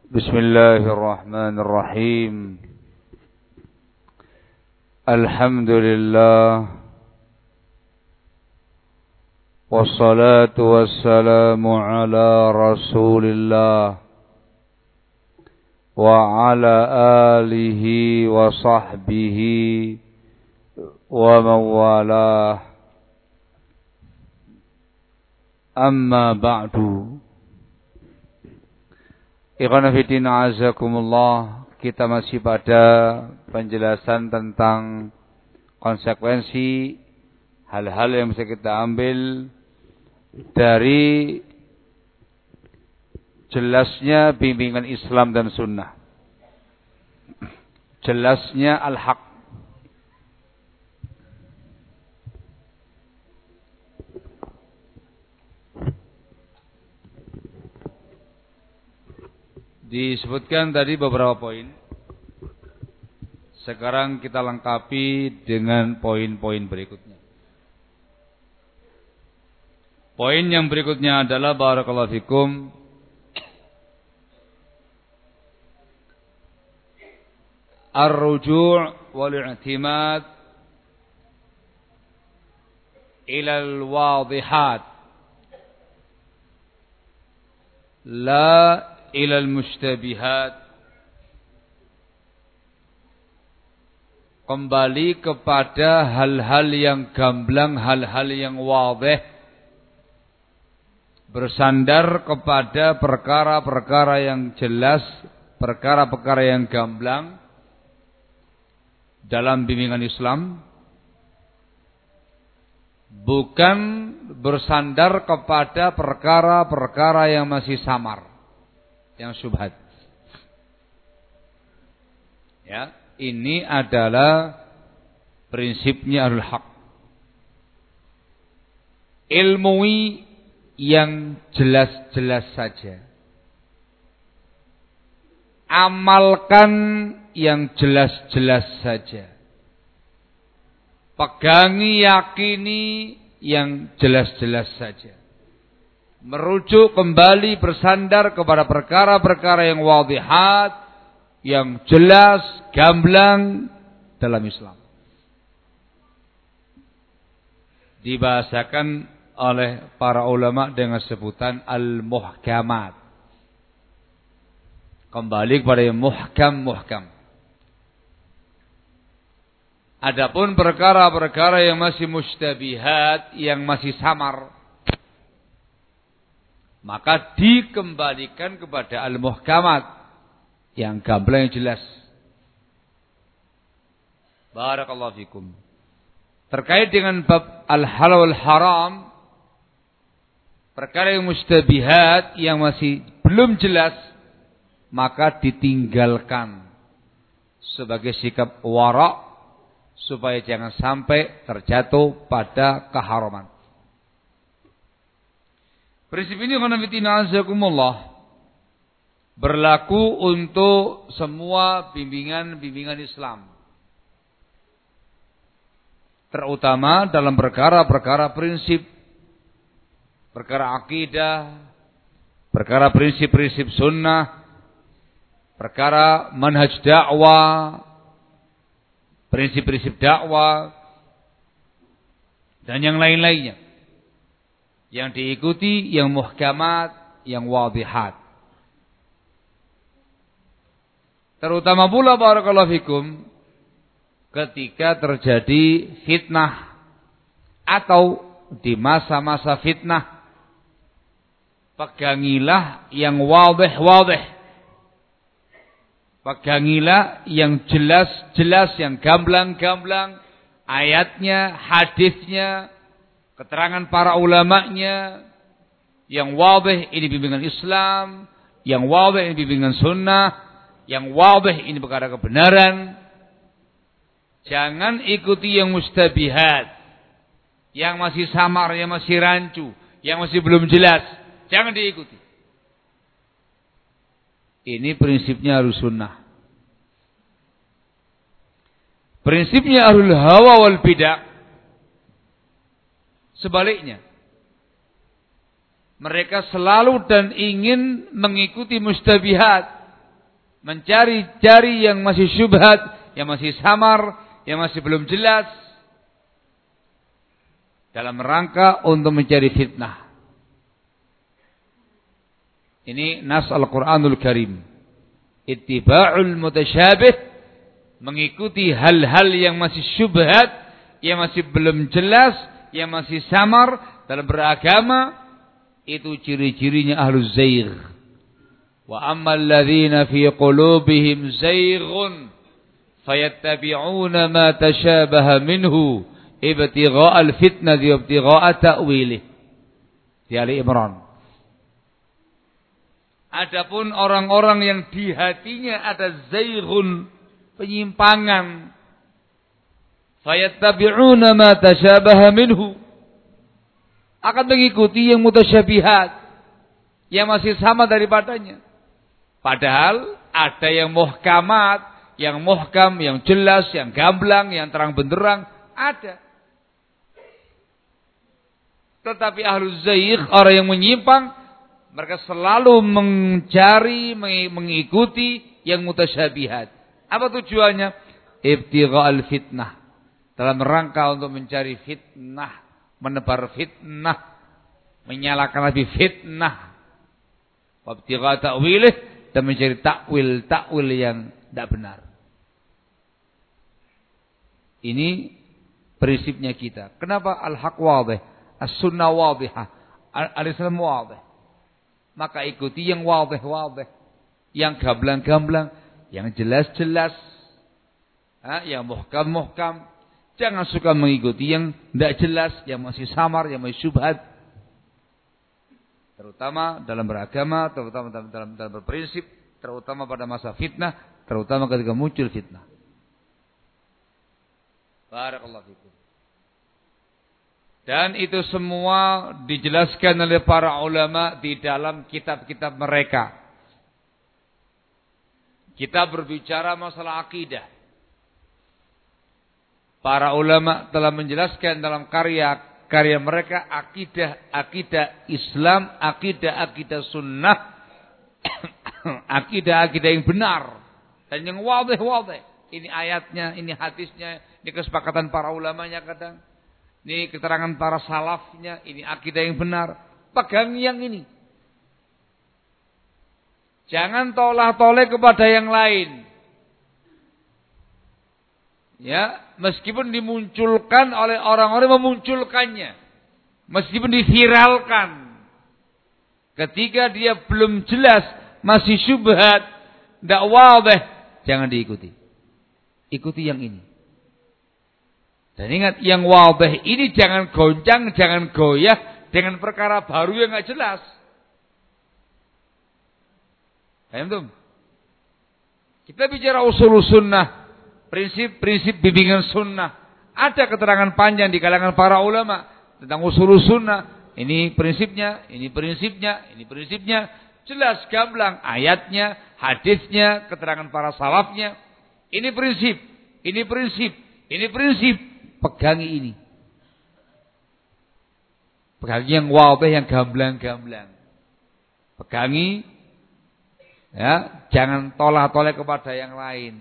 بسم الله الرحمن الرحيم الحمد لله والصلاة والسلام على رسول الله وعلى آله وصحبه ومن والاه أما بعد. Ikhwan fillah azakumullah, kita masih pada penjelasan tentang konsekuensi hal-hal yang bisa kita ambil dari jelasnya bimbingan Islam dan Sunnah, jelasnya al-haq. Disebutkan tadi beberapa poin. Sekarang kita lengkapi dengan poin-poin berikutnya. Poin yang berikutnya adalah barakallahu fikum, ar-ruju' wal-i'timad ila al-wadihat la ilal mushtabihat, kembali kepada hal-hal yang gamblang, hal-hal yang wadih, bersandar kepada perkara-perkara yang jelas, perkara-perkara yang gamblang dalam bimbingan Islam, bukan bersandar kepada perkara-perkara yang masih samar, yang syubhat. Ya, ini adalah prinsipnya ahlul haq. Ilmui yang jelas-jelas saja. Amalkan yang jelas-jelas saja. Pegangi, yakini yang jelas-jelas saja. Merujuk kembali, bersandar kepada perkara-perkara yang wadihat, yang jelas, gamblang dalam Islam. Dibahasakan oleh para ulama dengan sebutan al-muhkamat. Kembali kepada yang muhkam. Adapun perkara-perkara yang masih mustabihat, yang masih samar, maka dikembalikan kepada al-muhkamat, yang gamblang, yang jelas. Barakallahu fikum. Terkait dengan bab al-halal wal haram, perkara yang mustabihat, yang masih belum jelas, maka ditinggalkan sebagai sikap wara', supaya jangan sampai terjatuh pada keharaman. Prinsip ini berlaku untuk semua bimbingan Islam, terutama dalam perkara-perkara prinsip, perkara akidah, perkara prinsip-prinsip sunnah, perkara manhaj dakwah, prinsip-prinsip dakwah, dan yang lain-lainnya. Yang diikuti yang muhkamat, yang wadihat. Terutama pula barakallahu fikum, ketika terjadi fitnah atau di masa-masa fitnah, pegangilah yang wadih. Pegangilah yang jelas-jelas, yang gamblang-gamblang, ayatnya, hadisnya, keterangan para ulamanya, yang wadih ini bimbingan Islam, yang wadih ini bimbingan sunnah, yang wadih ini perkara kebenaran. Jangan ikuti yang mustabihat, yang masih samar, yang masih rancu, yang masih belum jelas. Jangan diikuti. Ini prinsipnya harus sunnah. Prinsipnya ahlul hawa wal bidah sebaliknya. Mereka selalu dan ingin mengikuti mustabihat, mencari-cari yang masih syubhat, yang masih samar, yang masih belum jelas, dalam rangka untuk mencari fitnah. Ini nas Al-Quranul Karim. Ittiba'ul mutasyabih, mengikuti hal-hal yang masih syubhat, yang masih belum jelas, yang masih samar dalam beragama, itu ciri-cirinya ahluz zaigh. Wa ammal ladzina fi qulubihim zaighun fayattabi'una ma tashabaha minhu ibtigha'al fitnati wa ibtigha'a ta'wilih. Di Ali Imran. Adapun orang-orang yang di hatinya ada zaighun, penyimpangan, fayattabi'una ma tashabaha minhu, akan mengikuti yang mutasyabihat, yang masih sama daripadanya. Padahal ada yang muhkamat, yang muhkam, yang jelas, yang gamblang, yang terang benderang, ada. Tetapi ahluz zaigh, orang yang menyimpang, mereka selalu mencari, mengikuti yang mutasyabihat. Apa tujuannya? Ibtigha'al fitnah. Dalam rangka untuk mencari fitnah, menebar fitnah, menyalakan lebih fitnah. Wabtigha ta'wilih, dan mencari takwil yang tidak benar. Ini prinsipnya kita. Kenapa al-haq wadih, as-sunnah wadihah, al-islam wadih? Maka ikuti yang wadih, yang gamblang-gamblang, yang jelas-jelas, yang muhkam. Jangan suka mengikuti yang tidak jelas, yang masih samar, yang masih syubhat. Terutama dalam beragama, terutama dalam berprinsip, terutama pada masa fitnah, terutama ketika muncul fitnah. Barakallahu fikum. Dan itu semua dijelaskan oleh para ulama di dalam kitab-kitab mereka. Kita berbicara masalah akidah. Para ulama telah menjelaskan dalam karya mereka akidah Islam, akidah sunnah, akidah yang benar dan yang wadih. Ini ayatnya, ini hadisnya, ini kesepakatan para ulamanya kadang. Ini keterangan para salafnya, ini akidah yang benar. Pegang yang ini. Jangan tolak-toleh kepada yang lain. Ya, meskipun dimunculkan oleh orang-orang memunculkannya, meskipun diviralkan, ketika dia belum jelas, masih syubhat, tidak wadih, jangan diikuti. Ikuti yang ini. Dan ingat, yang wadih ini jangan goncang, jangan goyah dengan perkara baru yang tidak jelas. Paham tuh? Kita bicara usul sunnah, prinsip bimbingan sunnah. Ada keterangan panjang di kalangan para ulama tentang usul sunnah. Ini prinsipnya, ini prinsipnya, ini prinsipnya. Jelas gamblang ayatnya, hadisnya, keterangan para salafnya. Ini prinsip, ini prinsip, ini prinsip. Pegangi ini. Pegangi yang wadih, yang gamblang-gamblang. Pegangi, ya, jangan tolak-tolak kepada yang lain.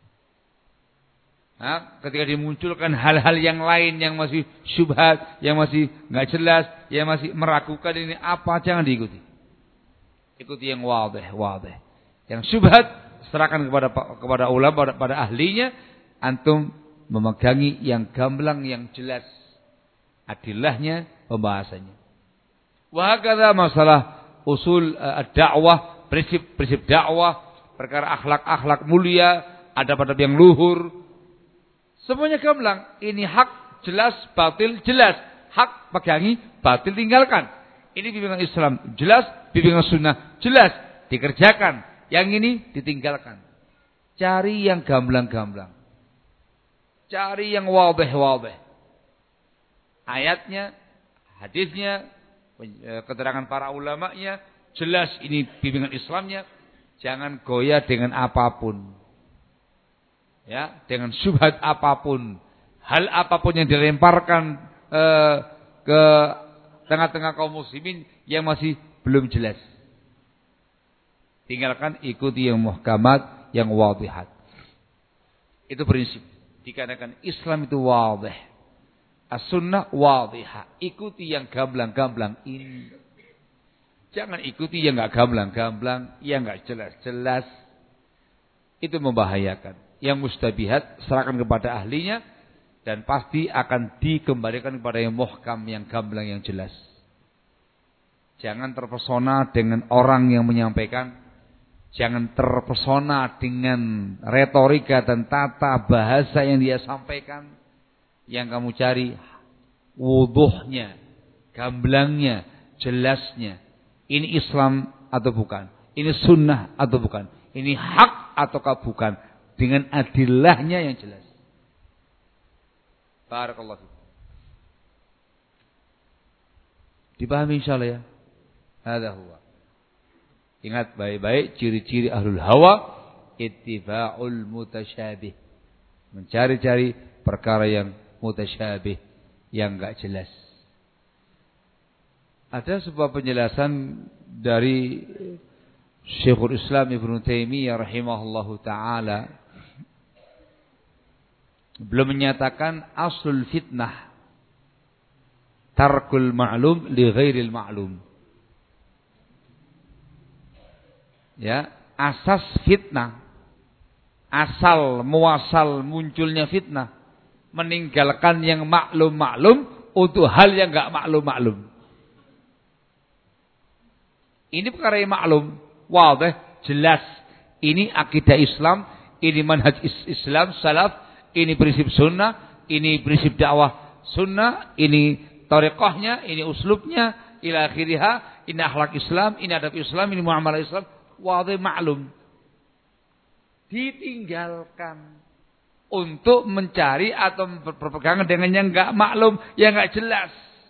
Nah, ketika dimunculkan hal-hal yang lain yang masih syubhat, yang masih nggak jelas, yang masih meragukan ini apa, jangan diikuti. Ikuti yang wadih. Yang syubhat serahkan kepada ulama, pada ahlinya. Antum memegangi yang gamblang, yang jelas adillahnya, pembahasannya. Wa hakadha masalah usul dakwah, prinsip dakwah, perkara akhlak mulia, adab-adab yang luhur. Semuanya gamblang. Ini hak jelas, batil jelas. Hak pegangi, batil tinggalkan. Ini bimbingan Islam jelas, bimbingan sunnah jelas, dikerjakan. Yang ini ditinggalkan. Cari yang gamblang-gamblang. Cari yang wadih. Ayatnya, hadisnya, keterangan para ulamanya jelas, ini bimbingan Islamnya. Jangan goyah dengan apapun. Ya, dengan syubhat apapun, hal apapun yang dilemparkan ke tengah-tengah kaum muslimin yang masih belum jelas. Tinggalkan ikuti yang muhkamat, yang wadihat. Itu prinsip. Dikarenakan Islam itu wadih. As-sunnah wadihah. Ikuti yang gamblang-gamblang ini. Jangan ikuti yang enggak gamblang-gamblang, yang enggak jelas-jelas. Itu membahayakan. Yang mustabihat serahkan kepada ahlinya dan pasti akan dikembalikan kepada yang muhkam, yang gamblang, yang jelas. Jangan terpesona dengan orang yang menyampaikan. Jangan terpesona dengan retorika dan tata bahasa yang dia sampaikan. Yang kamu cari wuduhnya, gamblangnya, jelasnya. Ini Islam atau bukan? Ini sunnah atau bukan? Ini hak ataukah bukan? Dengan adillahnya yang jelas. Barakallahu fiik. Dipahami insyaallah ya? Hadza huwa. Ingat baik-baik ciri-ciri ahlul hawa, ittiba'ul mutasyabih. Mencari-cari perkara yang mutasyabih, yang enggak jelas. Ada sebuah penjelasan dari Syekhul Islam Ibnu Taimiyah rahimahullahu taala. Beliau menyatakan aslul fitnah tarkul ma'lum li ghairil ma'lum. Ya, asas fitnah, asal muasal munculnya fitnah, meninggalkan yang maklum-maklum untuk hal yang enggak maklum-maklum. Ini perkara yang maklum, wadih, jelas. Ini akidah Islam, ini manhaj Islam salaf, ini prinsip sunnah, ini prinsip dakwah sunnah, ini tariqahnya, ini uslubnya, ila akhiriha, ini akhlak Islam, ini adab Islam, ini muamalah Islam, wadih maklum. Ditinggalkan untuk mencari atau berpegangan dengan yang enggak maklum, yang enggak jelas.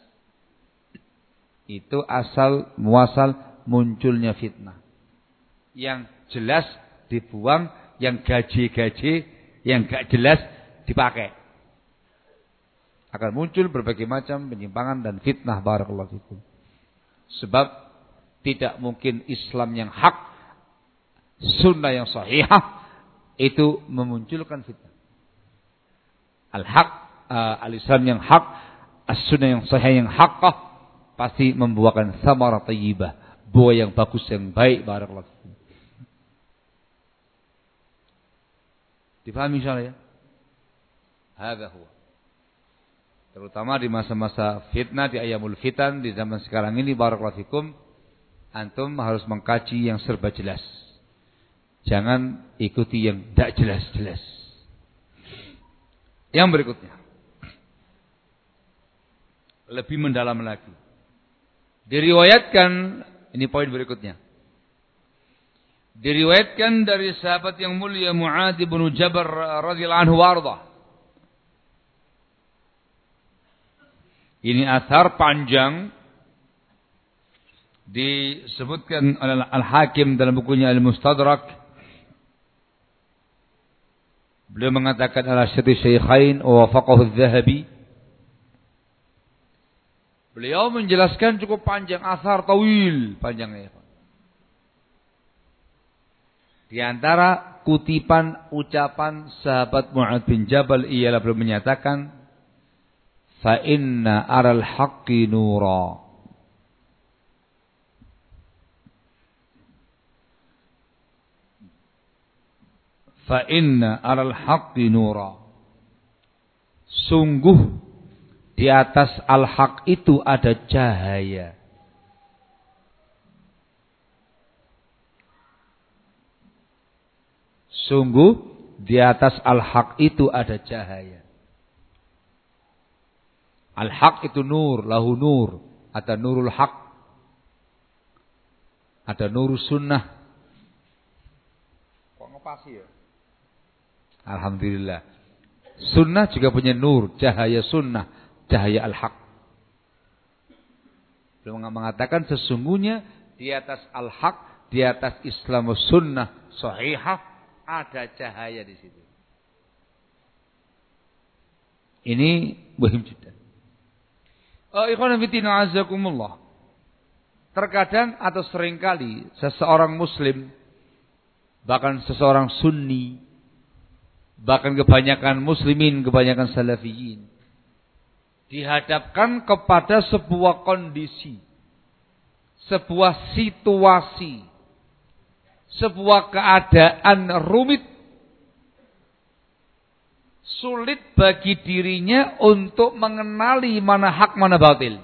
Itu asal muasal munculnya fitnah. Yang jelas dibuang, yang gaji-gaji, yang enggak jelas dipakai. Akan muncul berbagai macam penyimpangan dan fitnah, barakallahu fikum. Sebab tidak mungkin Islam yang hak, sunnah yang sahihah itu memunculkan fitnah. Al-haq, al-Islam yang hak, as-sunnah yang sahih yang haqqah pasti membuahkan thamara thayyibah, buah yang bagus, yang baik, barakallahu fikum. Dipahami insyaallah ya? Hadza huwa. Terutama di masa-masa fitnah, di ayamul fitan, di zaman sekarang ini, barakallahu fikum, antum harus mengkaji yang serba jelas. Jangan ikuti yang tidak jelas-jelas. Yang berikutnya, lebih mendalam lagi. Diriwayatkan, ini poin berikutnya. Diriwayatkan dari sahabat yang mulia Mu'adz bin Jabal radhiyallahu anhu warḍah. Ini athar panjang disebutkan oleh Al-Hakim dalam bukunya Al-Mustadrak. Beliau mengatakan ala syarti syaikhain wa wafaqahu adz-Dzahabi. Beliau menjelaskan cukup panjang, athar tawil panjangnya. Di antara kutipan ucapan sahabat Mu'adz bin Jabal ialah beliau menyatakan, fa inna aral haqqi nura. Fa inna aral haqqi nura. Sungguh di atas al-haq itu ada cahaya. Sungguh di atas al-haq itu ada cahaya. Al-haq itu nur, lahu nur. Ada nurul haq. Ada nur sunnah. Kok ngepasi ya? Alhamdulillah. Sunnah juga punya nur, cahaya sunnah, cahaya al-haq. Beliau mengatakan sesungguhnya di atas al-haq, di atas Islam sunnah sahihah ada cahaya di situ. Ini muhim juga. Ikhwan fillah azakumullah. Terkadang atau seringkali seseorang muslim bahkan seseorang sunni, bahkan kebanyakan muslimin, kebanyakan salafiyin, dihadapkan kepada sebuah kondisi, sebuah situasi, sebuah keadaan rumit, sulit bagi dirinya untuk mengenali mana hak mana batil.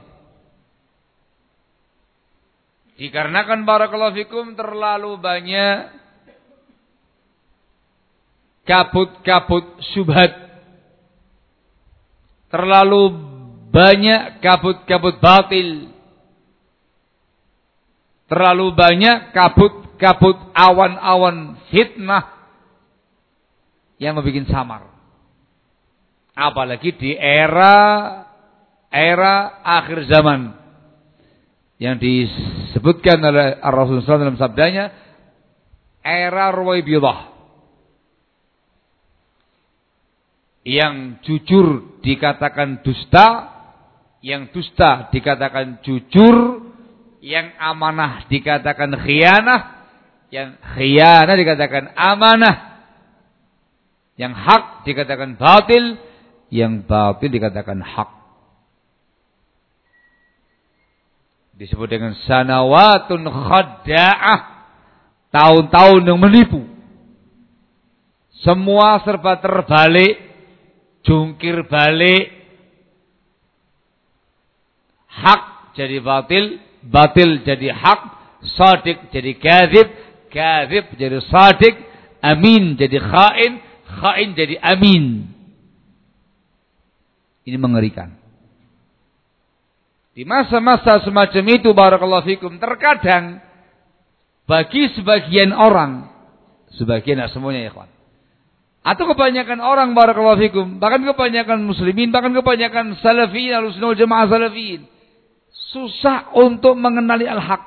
Dikarenakan barakallahu fikum terlalu banyak kabut-kabut syubhat, terlalu banyak kabut-kabut batil, terlalu banyak kabut-kabut awan-awan fitnah yang membuat samar. Apalagi di era akhir zaman yang disebutkan oleh Rasulullah SAW dalam sabdanya, era Ruwaibidah. Yang jujur dikatakan dusta, yang dusta dikatakan jujur, yang amanah dikatakan khianah, yang khianah dikatakan amanah, yang hak dikatakan batil, yang batil dikatakan hak. Disebut dengan sanawatun khadda'ah, tahun-tahun yang menipu. Semua serba terbalik, jungkir balik. Hak jadi batil, batil jadi hak, shadiq jadi kadzib, kadzib jadi shadiq, amin jadi khain, khain jadi amin. Ini mengerikan. Di masa-masa semacam itu barakallahu fikum, terkadang bagi sebagian orang, sebagian tidak semuanya ya kawan, atau kebanyakan orang barakallahu fikum, bahkan kebanyakan muslimin, bahkan kebanyakan salafiyin, ahlussunnah wal jamaah salafiyin, susah untuk mengenali al-haq.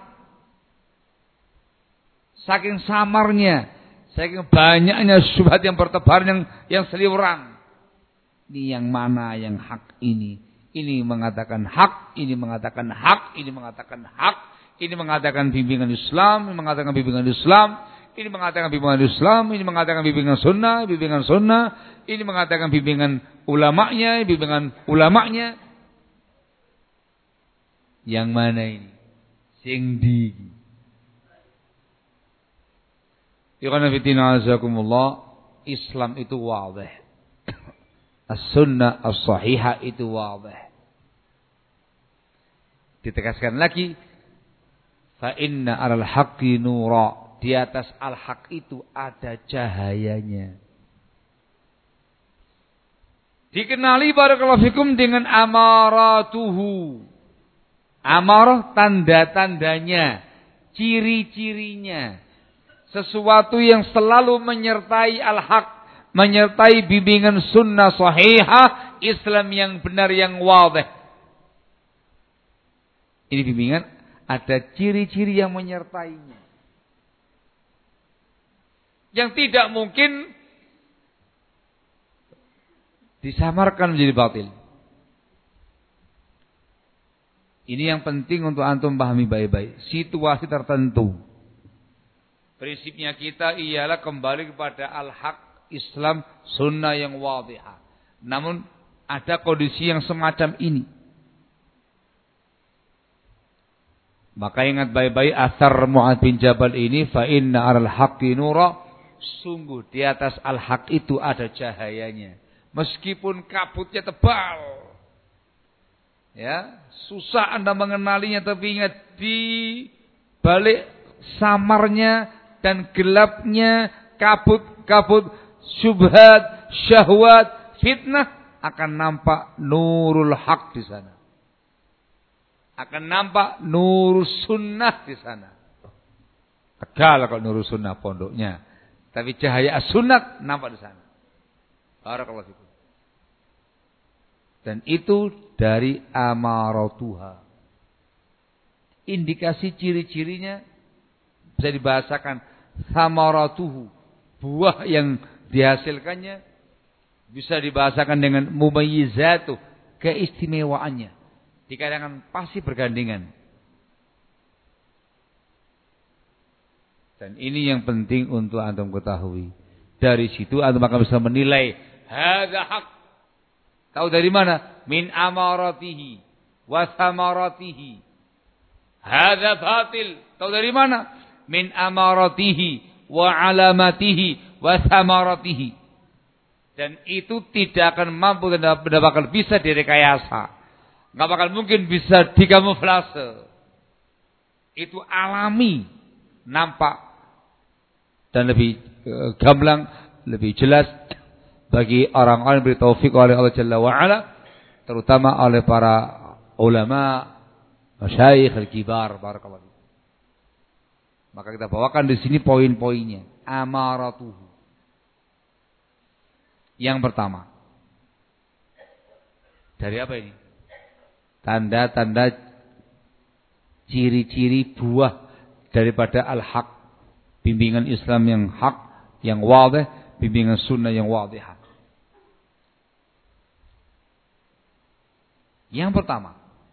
Saking samarnya, saking banyaknya syubhat yang bertebar, yang seliweran. Ini yang mana yang hak ini? Ini mengatakan hak, ini mengatakan hak, ini mengatakan hak, ini mengatakan bimbingan Islam, ini mengatakan bimbingan Islam, ini mengatakan bimbingan Islam, ini mengatakan bimbingan sunnah, ini mengatakan bimbingan ulamanya, bimbingan ulamanya. Yang mana ini? Sing di. Ikhwan fillah azakumullah, Islam itu wadih. As-sunnah as-sahihah itu wadih. Ditegaskan lagi, fa inna 'alal haqqi nura, di atas al-haq itu ada cahayanya. Dikenali barakallahu fikum dengan amaratuhu. Amarah tanda-tandanya, ciri-cirinya. Sesuatu yang selalu menyertai al-haq, menyertai bimbingan sunnah sahihah, Islam yang benar, yang wadih. Ini bimbingan ada ciri-ciri yang menyertainya, yang tidak mungkin disamarkan menjadi batil. Ini yang penting untuk antum pahami baik-baik. Situasi tertentu, prinsipnya kita ialah kembali kepada al-haq, Islam, sunnah yang wadihah. Namun ada kondisi yang semacam ini, maka ingat baik-baik asar Mu'adz bin Jabal ini, fa inna 'alal haqqi nura, sungguh di atas al-haq itu ada cahayanya. Meskipun kabutnya tebal, ya, susah Anda mengenalinya, tapi ingat di balik samarnya dan gelapnya kabut-kabut syubhat, syahwat, fitnah, akan nampak nurul haq di sana. Akan nampak nur sunnah di sana. Tegal kalau nur sunnah pondoknya, tapi cahaya as-sunnah nampak di sana. Barakallahu fikum. Dan itu dari amaratuha. Indikasi ciri-cirinya bisa dibahasakan samaratuhu, buah yang dihasilkannya. Bisa dibahasakan dengan mumayyizatuh, keistimewaannya. Dikatakan pasti bergandengan. Dan ini yang penting untuk antum ketahui. Dari situ antum akan bisa menilai hadza haq. Tahu dari mana? Min amaratihi wa thamaratihi. Hadza batil. Tahu dari mana? Min amaratihi wa alamatihi wa thamaratihi. Dan itu tidak akan mampu dan tidak bakal bisa direkayasa. Enggak bakal mungkin bisa dikamuflase. Itu alami, nampak dan lebih gamblang, lebih jelas bagi orang-orang yang diberi taufik oleh Allah Jalla wa Ala, terutama oleh para ulama, masyayikh al-kibar, barakallahu. Maka kita bawakan di sini poin-poinnya. Amaratuhu. Yang pertama. Dari apa ini? Tanda-tanda ciri-ciri buah daripada al-haq, bimbingan Islam yang hak, yang wadih, bimbingan sunnah yang wadih. Yang pertama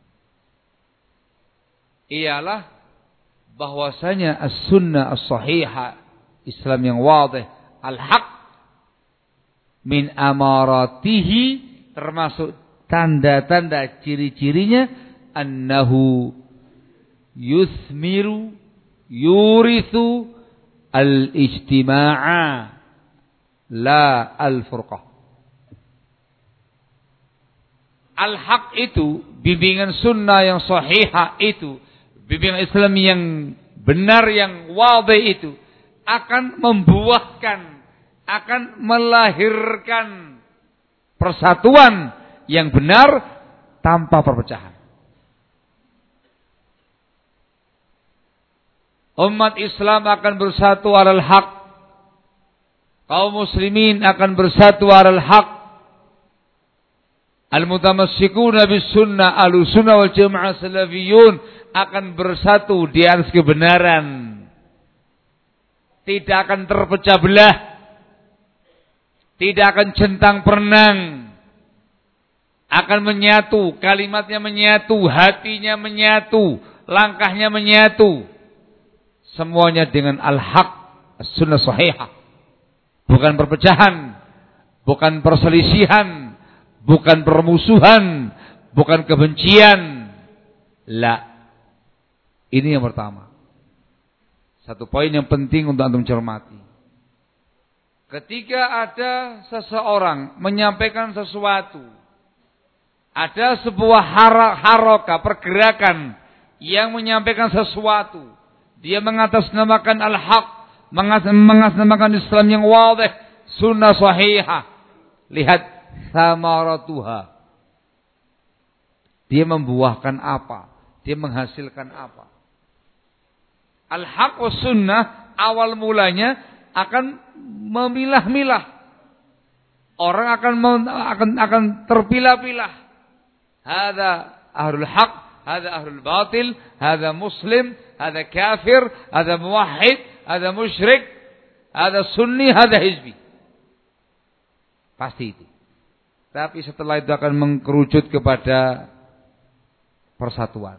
ialah bahwasanya as-sunnah as-sahihah, Islam yang wadih, al-haq, min amaratihi, termasuk tanda-tanda ciri-cirinya, annahu yuthmiru yurithu al-ijtima'a la al-furqah. Al-haq itu, bimbingan sunnah yang sahihah itu, bimbingan Islam yang benar, yang wadih itu, akan membuahkan, akan melahirkan persatuan yang benar tanpa perpecahan. Umat Islam akan bersatu alal haq. Kaum muslimin akan bersatu alal haq. Al-mutamassikuna bis sunnah, al-sunnah wal jamaah salafiyun akan bersatu di atas kebenaran. Tidak akan terpecah belah. Tidak akan centang perenang. Akan menyatu, kalimatnya menyatu, hatinya menyatu, langkahnya menyatu. Semuanya dengan al-haq, as-sunnah sahihah. Bukan perpecahan, bukan perselisihan, bukan permusuhan, bukan kebencian. La. Ini yang pertama. Satu poin yang penting untuk antum cermati. Ketika ada seseorang menyampaikan sesuatu, ada sebuah haroka, pergerakan yang menyampaikan sesuatu, dia mengatasnamakan al-haq, mengatasnamakan Islam yang wadih, sunnah sahihah. Lihat samaratuha. Dia membuahkan apa? Dia menghasilkan apa? Al-haq wa sunnah awal mulanya akan memilah-milah. Orang akan terpilah-pilah. Hada ahlul haq, hada ahlul batil, hada muslim, hada kafir, hada muwahhid, hada musyrik, hada sunni, hada hizbi. Pasti itu. Tapi setelah itu akan mengkerucut kepada persatuan.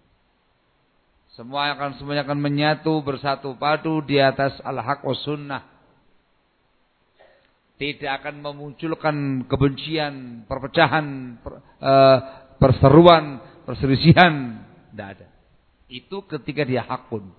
Semuanya akan menyatu, bersatu padu di atas al-haq wa sunnah. Tidak akan memunculkan kebencian, perpecahan, perseruan, perselisihan. Tidak ada. Itu ketika dia hakun.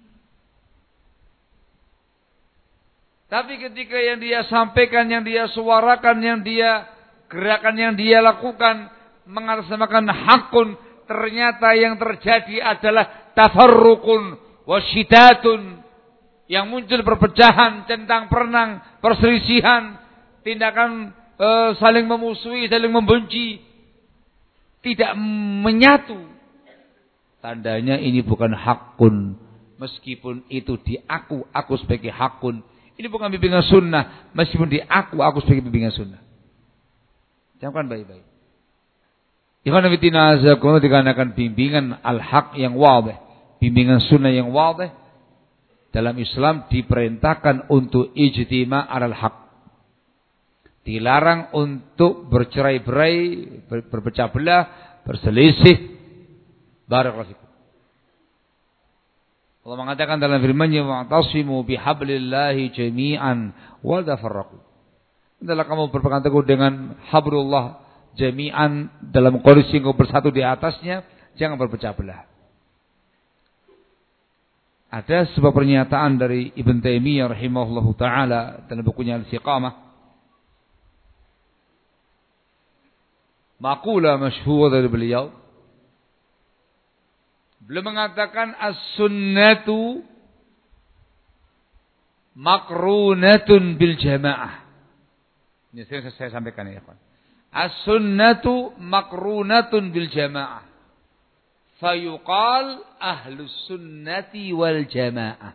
Tapi ketika yang dia sampaikan, yang dia suarakan, yang dia gerakan, yang dia lakukan mengatasnamakan hakun, ternyata yang terjadi adalah tafarruqun wasyidatun, yang muncul perpecahan, centang perenang, perselisihan, tindakan saling memusuhi, saling membenci, tidak menyatu. Tandanya ini bukan hakun, meskipun itu aku sebagai hakun. Ini bukan bimbingan sunnah, meskipun aku sebagai bimbingan sunnah. Camkan baik-baik. Ikhwan fillah azakumullah, dikarenakan bimbingan al-haq yang wadih, bimbingan sunnah yang wadih, dalam Islam diperintahkan untuk ijtima' alal haq. Dilarang untuk bercerai-berai, berpecah belah, berselisih. Barakallahu fikum. Allah mengatakan dalam firman-Nya, "Wa'tasimu bihablillahi jami'an wa la tafarraqu." Hendaklah kamu berpegang teguh dengan hablullah jami'an, dalam kondisi engkau bersatu di atasnya, jangan berpecah belah. Ada sebuah pernyataan dari Ibn Taimiyah rahimahullahu taala dalam bukunya Al-Istiqamah. Maqula masyhur dari beliau. Beliau mengatakan as-sunnatu makrunatun bil jamaah. Ini saya sampaikan ya, kawan. As-sunnatu makrunatun bil jamaah. Fayuqal ahlus sunnati wal jamaah.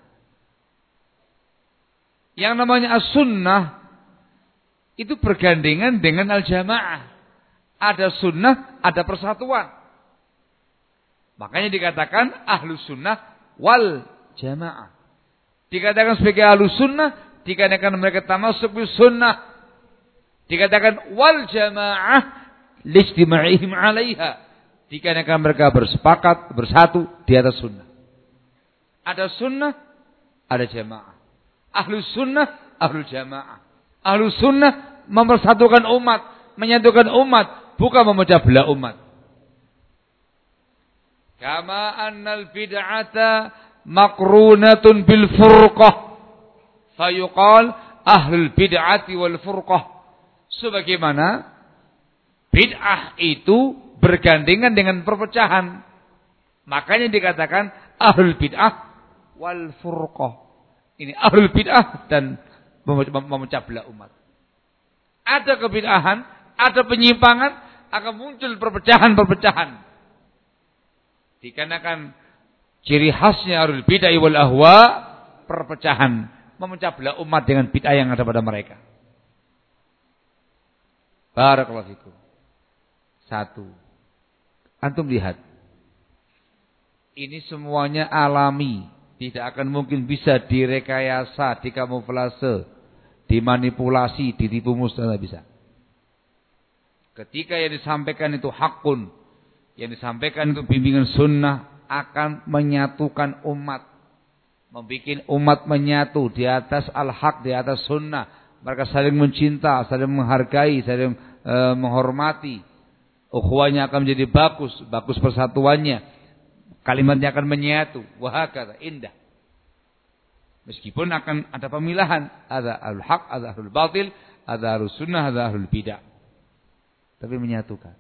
Yang namanya as-sunnah itu bergandengan dengan al-jamaah. Ada sunnah, ada persatuan. Makanya dikatakan ahlus sunnah wal jamaah. Dikatakan sebagai ahlus sunnah, dikatakan mereka tamasuk bis sunnah. Dikatakan wal jamaah lijtima'ihim 'alaiha. Dikarenakan mereka bersepakat, bersatu di atas sunnah. Ada sunnah, ada jamaah. Ahlus sunnah, ahlul jamaah. Ahlus sunnah mempersatukan umat, menyatukan umat, bukan memecah belah umat. Kama annal bid'ata makrunatun bil furqah. Fayuqal ahlul bid'ati wal furqah. Sebagaimana bid'ah itu bergandengan dengan perpecahan. Makanya dikatakan ahlul bid'ah wal furqah. Ini ahlul bid'ah dan memecah belah umat. Ada kebid'ahan, ada penyimpangan, akan muncul perpecahan-perpecahan. Dikarenakan ciri khasnya ahlul bid'ah wal ahwa, perpecahan, memecah belah umat dengan bid'ah yang ada pada mereka. Barakallahu fikum. Satu. Antum lihat. Ini semuanya alami. Tidak akan mungkin bisa direkayasa, dikamuflase, dimanipulasi, ditipu musnah, bisa. Ketika yang disampaikan itu hakun, yang disampaikan itu bimbingan sunnah, akan menyatukan umat. Membikin umat menyatu di atas al-haq, di atas sunnah. Mereka saling mencinta, saling menghargai, saling menghormati. Ukhuwahnya akan menjadi bagus, bagus persatuannya. Kalimatnya akan menyatu. Wahakata, indah. Meskipun akan ada pemilahan. Ada ahlul haq, ada ahlul batil, ada ahlul sunnah, ada ahlul bidah. Tapi menyatukan.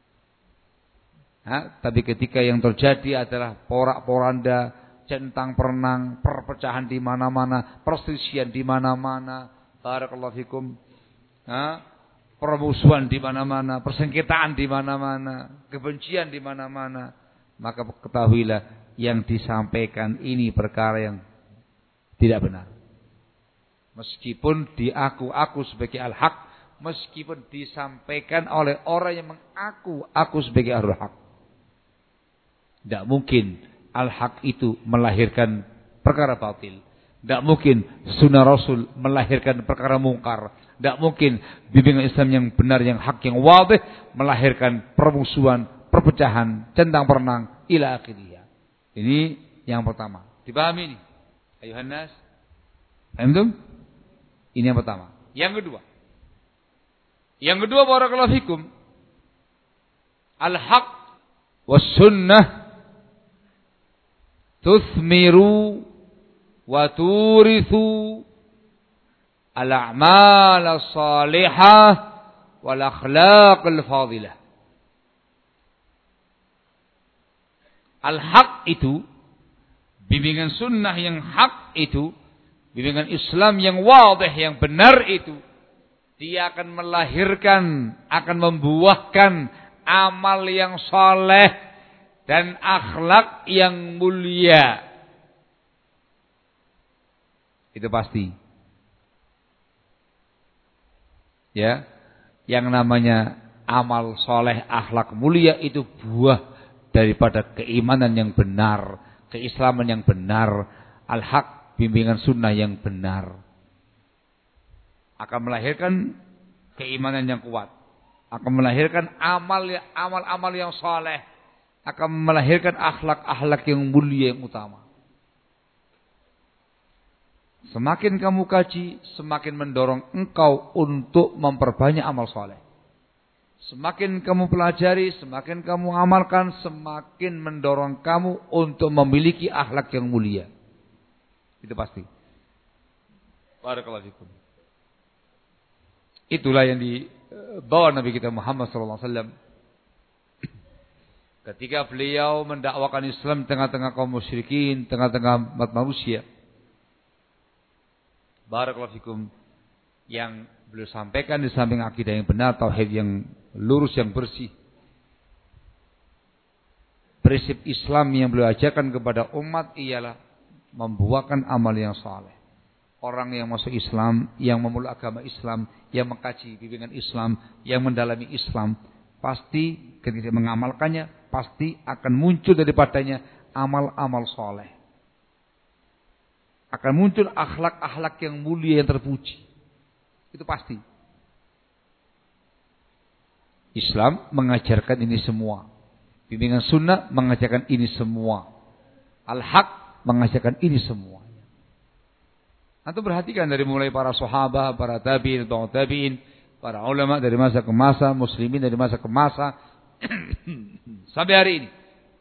Tapi ketika yang terjadi adalah porak-poranda, centang perenang, perpecahan di mana-mana, perselisihan di mana-mana. Barakallahu fikum. Permusuhan di mana-mana, persengketaan di mana-mana, kebencian di mana-mana, maka ketahuilah yang disampaikan ini perkara yang tidak benar. Meskipun diaku-aku sebagai al-haq, meskipun disampaikan oleh orang yang mengaku-aku sebagai al-haq, tidak mungkin al-haq itu melahirkan perkara batil. Tidak mungkin sunnah Rasul melahirkan perkara mungkar. Tidak mungkin bimbingan Islam yang benar, yang hak, yang wadih melahirkan permusuhan, perpecahan, centang perenang, ila akhiriyah. Ini yang pertama. Dipahami ini? Ayuhan nas. Paham? Ini yang pertama. Yang kedua barakallahu fikum. Al-haq was sunnah tuthmiru wa turithu al-a'mal as-salihah wal akhlaq al-fadilah. Al-haq itu, bimbingan sunnah yang hak itu, bimbingan Islam yang wadih, yang benar itu, dia akan melahirkan, akan membuahkan amal yang saleh dan akhlak yang mulia. Itu pasti. Ya, yang namanya amal soleh, akhlak mulia itu buah daripada keimanan yang benar, keislaman yang benar, al-haq, bimbingan sunnah yang benar. Akan melahirkan keimanan yang kuat, akan melahirkan amal-amal yang soleh, akan melahirkan akhlak-akhlak yang mulia, yang utama. Semakin kamu kaji, semakin mendorong engkau untuk memperbanyak amal soleh. Semakin kamu pelajari, semakin kamu amalkan, semakin mendorong kamu untuk memiliki akhlak yang mulia. Itu pasti. Barakallahu fikum. Itulah yang dibawa Nabi kita Muhammad SAW. Ketika beliau mendakwakan Islam tengah-tengah kaum musyrikin, tengah-tengah umat manusia. Barakallahu fikum. Yang beliau sampaikan di samping akidah yang benar, tauhid yang lurus, yang bersih. Prinsip Islam yang beliau ajarkan kepada umat ialah membuahkan amal yang saleh. Orang yang masuk Islam, yang memeluk agama Islam, yang mengkaji bimbingan Islam, yang mendalami Islam, pasti ketika mengamalkannya, pasti akan muncul daripadanya amal-amal saleh. Akan muncul akhlak-akhlak yang mulia, yang terpuji. Itu pasti. Islam mengajarkan ini semua. Bimbingan sunnah mengajarkan ini semua. Al-haq mengajarkan ini semua. Antum perhatikan dari mulai para sahabat, para tabi'in, para ulama dari masa ke masa, muslimin dari masa ke masa, sampai hari ini.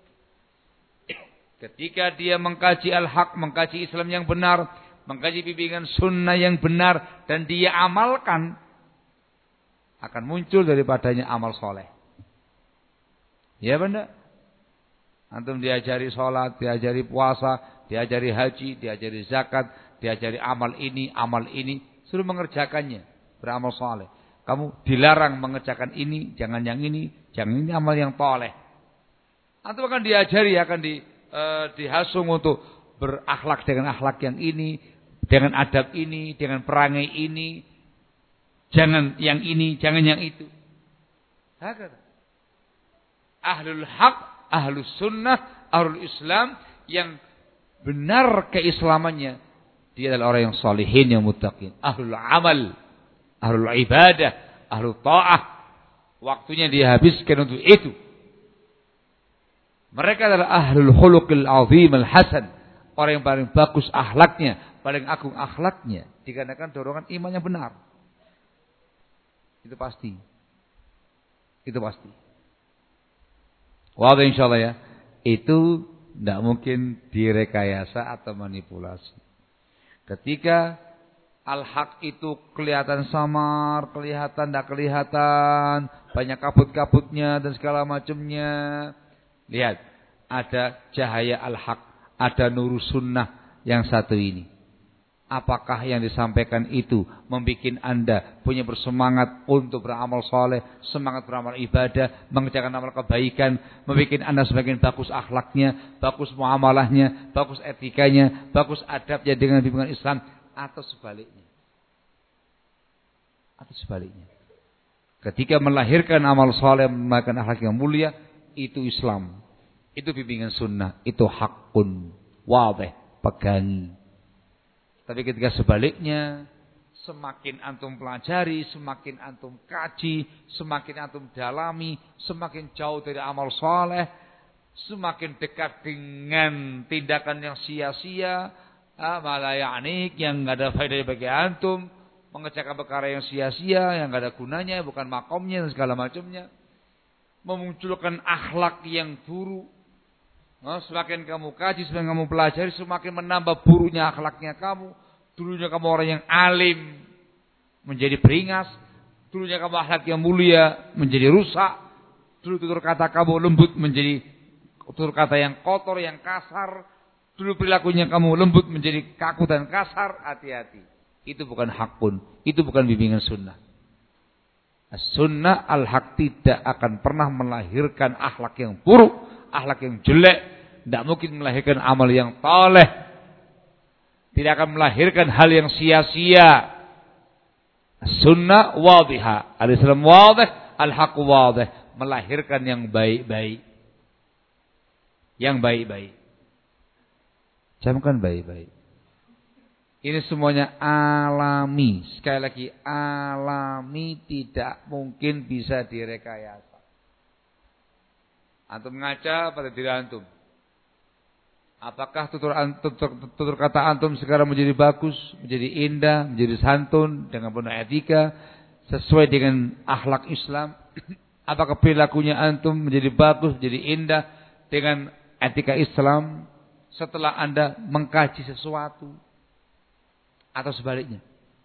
Ketika dia mengkaji al-haq, mengkaji Islam yang benar, mengkaji bimbingan sunnah yang benar, dan dia amalkan, akan muncul daripadanya amal soleh. Ya benar. Antum diajari sholat, diajari puasa, diajari haji, diajari zakat, diajari amal ini, suruh mengerjakannya, beramal soleh. Kamu dilarang mengerjakan ini, jangan yang ini, jangan ini amal yang soleh. Antum akan diajari, akan dihasung untuk berakhlak dengan akhlak yang ini, dengan adab ini, dengan perangai ini, jangan yang ini, jangan yang itu. Hakata. Ahlul haq, ahlus sunnah, ahlul Islam yang benar keislamannya, dia adalah orang yang salihin, yang muttaqin, ahlul amal, ahlul ibadah, ahlul ta'ah. Waktunya dihabiskan untuk itu. Mereka adalah ahlul khuluqil azim al-hasan, orang yang paling bagus akhlaknya, paling agung akhlaknya, dikarenakan dorongan iman yang benar. Itu pasti. Itu pasti. Wadah insyaallah ya. Itu tidak mungkin direkayasa atau manipulasi. Ketika al-haq itu kelihatan samar, kelihatan tidak kelihatan, banyak kabut-kabutnya dan segala macamnya. Lihat, ada cahaya al-haq, ada nur sunnah yang satu ini. Apakah yang disampaikan itu membuat Anda punya bersemangat untuk beramal soleh, semangat beramal ibadah, mengerjakan amal kebaikan, membuat Anda semakin bagus akhlaknya, bagus muamalahnya, bagus etikanya, bagus adabnya dengan bimbingan Islam, atau sebaliknya? Atau sebaliknya. Ketika melahirkan amal soleh, melahirkan akhlak yang mulia, itu Islam, itu bimbingan sunnah, itu hakun, wadih, pegangi. Tapi ketika sebaliknya, semakin antum pelajari, semakin antum kaji, semakin antum dalami, semakin jauh dari amal soleh, semakin dekat dengan tindakan yang sia-sia, malah yang nggak ada faedah bagi antum, mengerjakan perkara yang sia-sia, yang nggak ada gunanya, bukan makomnya dan segala macamnya, memunculkan akhlak yang buruk. Semakin kamu kaji, semakin kamu pelajari, semakin menambah buruknya akhlaknya kamu. Dulunya kamu orang yang alim, menjadi beringas. Dulunya kamu akhlak yang mulia, menjadi rusak. Dulu tutur kata kamu lembut, menjadi tutur kata yang kotor, yang kasar. Dulu perilakunya kamu lembut, menjadi kaku dan kasar. Hati-hati. Itu bukan hakun, itu bukan bimbingan sunnah. Sunnah al-haq tidak akan pernah melahirkan akhlak yang buruk, akhlak yang jelek, tidak mungkin melahirkan amal yang saleh, tidak akan melahirkan hal yang sia-sia. Sunnah wadihah, al-Islam wadih, al-haq wadih, melahirkan yang baik-baik, yang baik-baik. Camkan baik-baik. Ini semuanya alami. Sekali lagi, alami, tidak mungkin bisa direkayasa. Antum ngaca pada diri antum. Apakah tutur kata antum sekarang menjadi bagus, menjadi indah, menjadi santun, dengan penuh etika, sesuai dengan akhlak Islam? Apakah perilakunya antum menjadi bagus, menjadi indah, dengan etika Islam setelah Anda mengkaji sesuatu? Atau sebaliknya?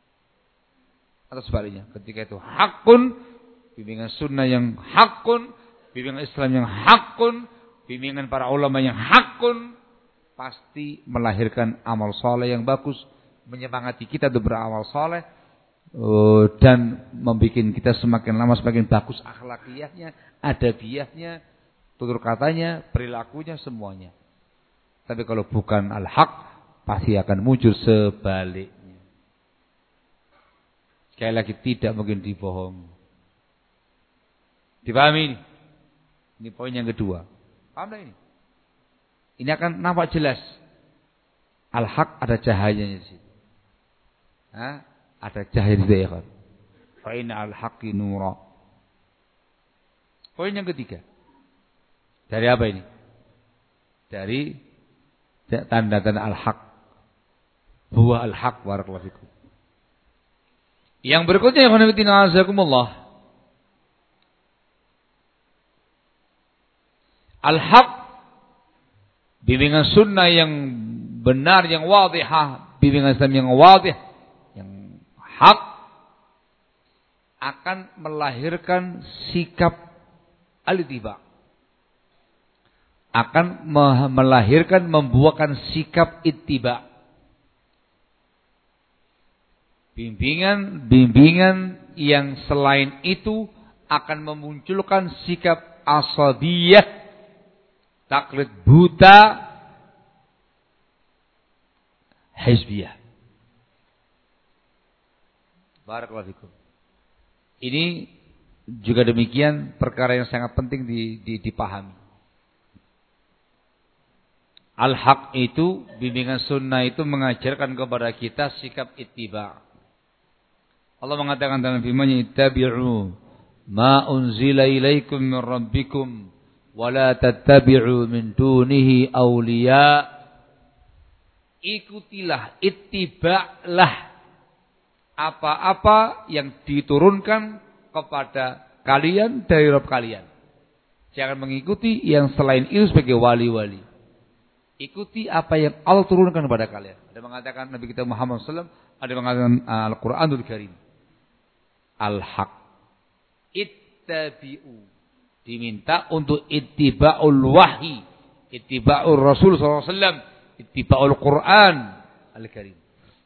Ketika itu hakun, bimbingan sunnah yang hakun, bimbingan Islam yang hakun, bimbingan para ulama yang hakun, pasti melahirkan amal soleh yang bagus, menyemangati kita untuk beramal soleh, dan membuat kita semakin lama semakin bagus akhlakiyahnya, adabiyahnya, tutur katanya, perilakunya, semuanya. Tapi kalau bukan al-haq, pasti akan muncul sebaliknya. Sekali lagi, tidak mungkin dibohong. Dipahami ini? Ini poin yang kedua. Paham ini? Ini akan nampak jelas. Al-haq ada cahayanya di situ. Ada cahaya di situ. Fa inna al-haqqi nura. Poin yang ketiga. Dari apa ini? Dari tanda-tanda al-haq. Buah al-haq, barakallahu fikum. Yang berikutnya, ya khonafidina azakumullah. Al-haq, bimbingan sunnah yang benar, yang wadihah, bimbingan Islam yang wadih, yang hak, akan melahirkan sikap al-ittiba. Akan melahirkan, membuahkan sikap ittiba. Bimbingan yang selain itu akan memunculkan sikap asabiyah, taklid buta, hizbiyah. Barakallahu fikum. Ini juga demikian perkara yang sangat penting dipahami. Al-haq itu, bimbingan sunnah itu mengajarkan kepada kita sikap ittiba. Allah mengatakan dalam firman-Nya, ittabi'u ma unzila ilaikum min rabbikum wala tattabi'u min dunihi awliya. Ikutilah, ittiba'lah apa-apa yang diturunkan kepada kalian dari Rabb kalian. Jangan mengikuti yang selain itu sebagai wali-wali. Ikuti apa yang Allah turunkan kepada kalian. Ada mengatakan Nabi kita Muhammad SAW, ada mengatakan Al-Quranul Karim. Al-haq. Ittabi'u. Diminta untuk ittiba'ul wahyi, ittiba'ul Rasul SAW, ittiba'ul Quran Al-Karim.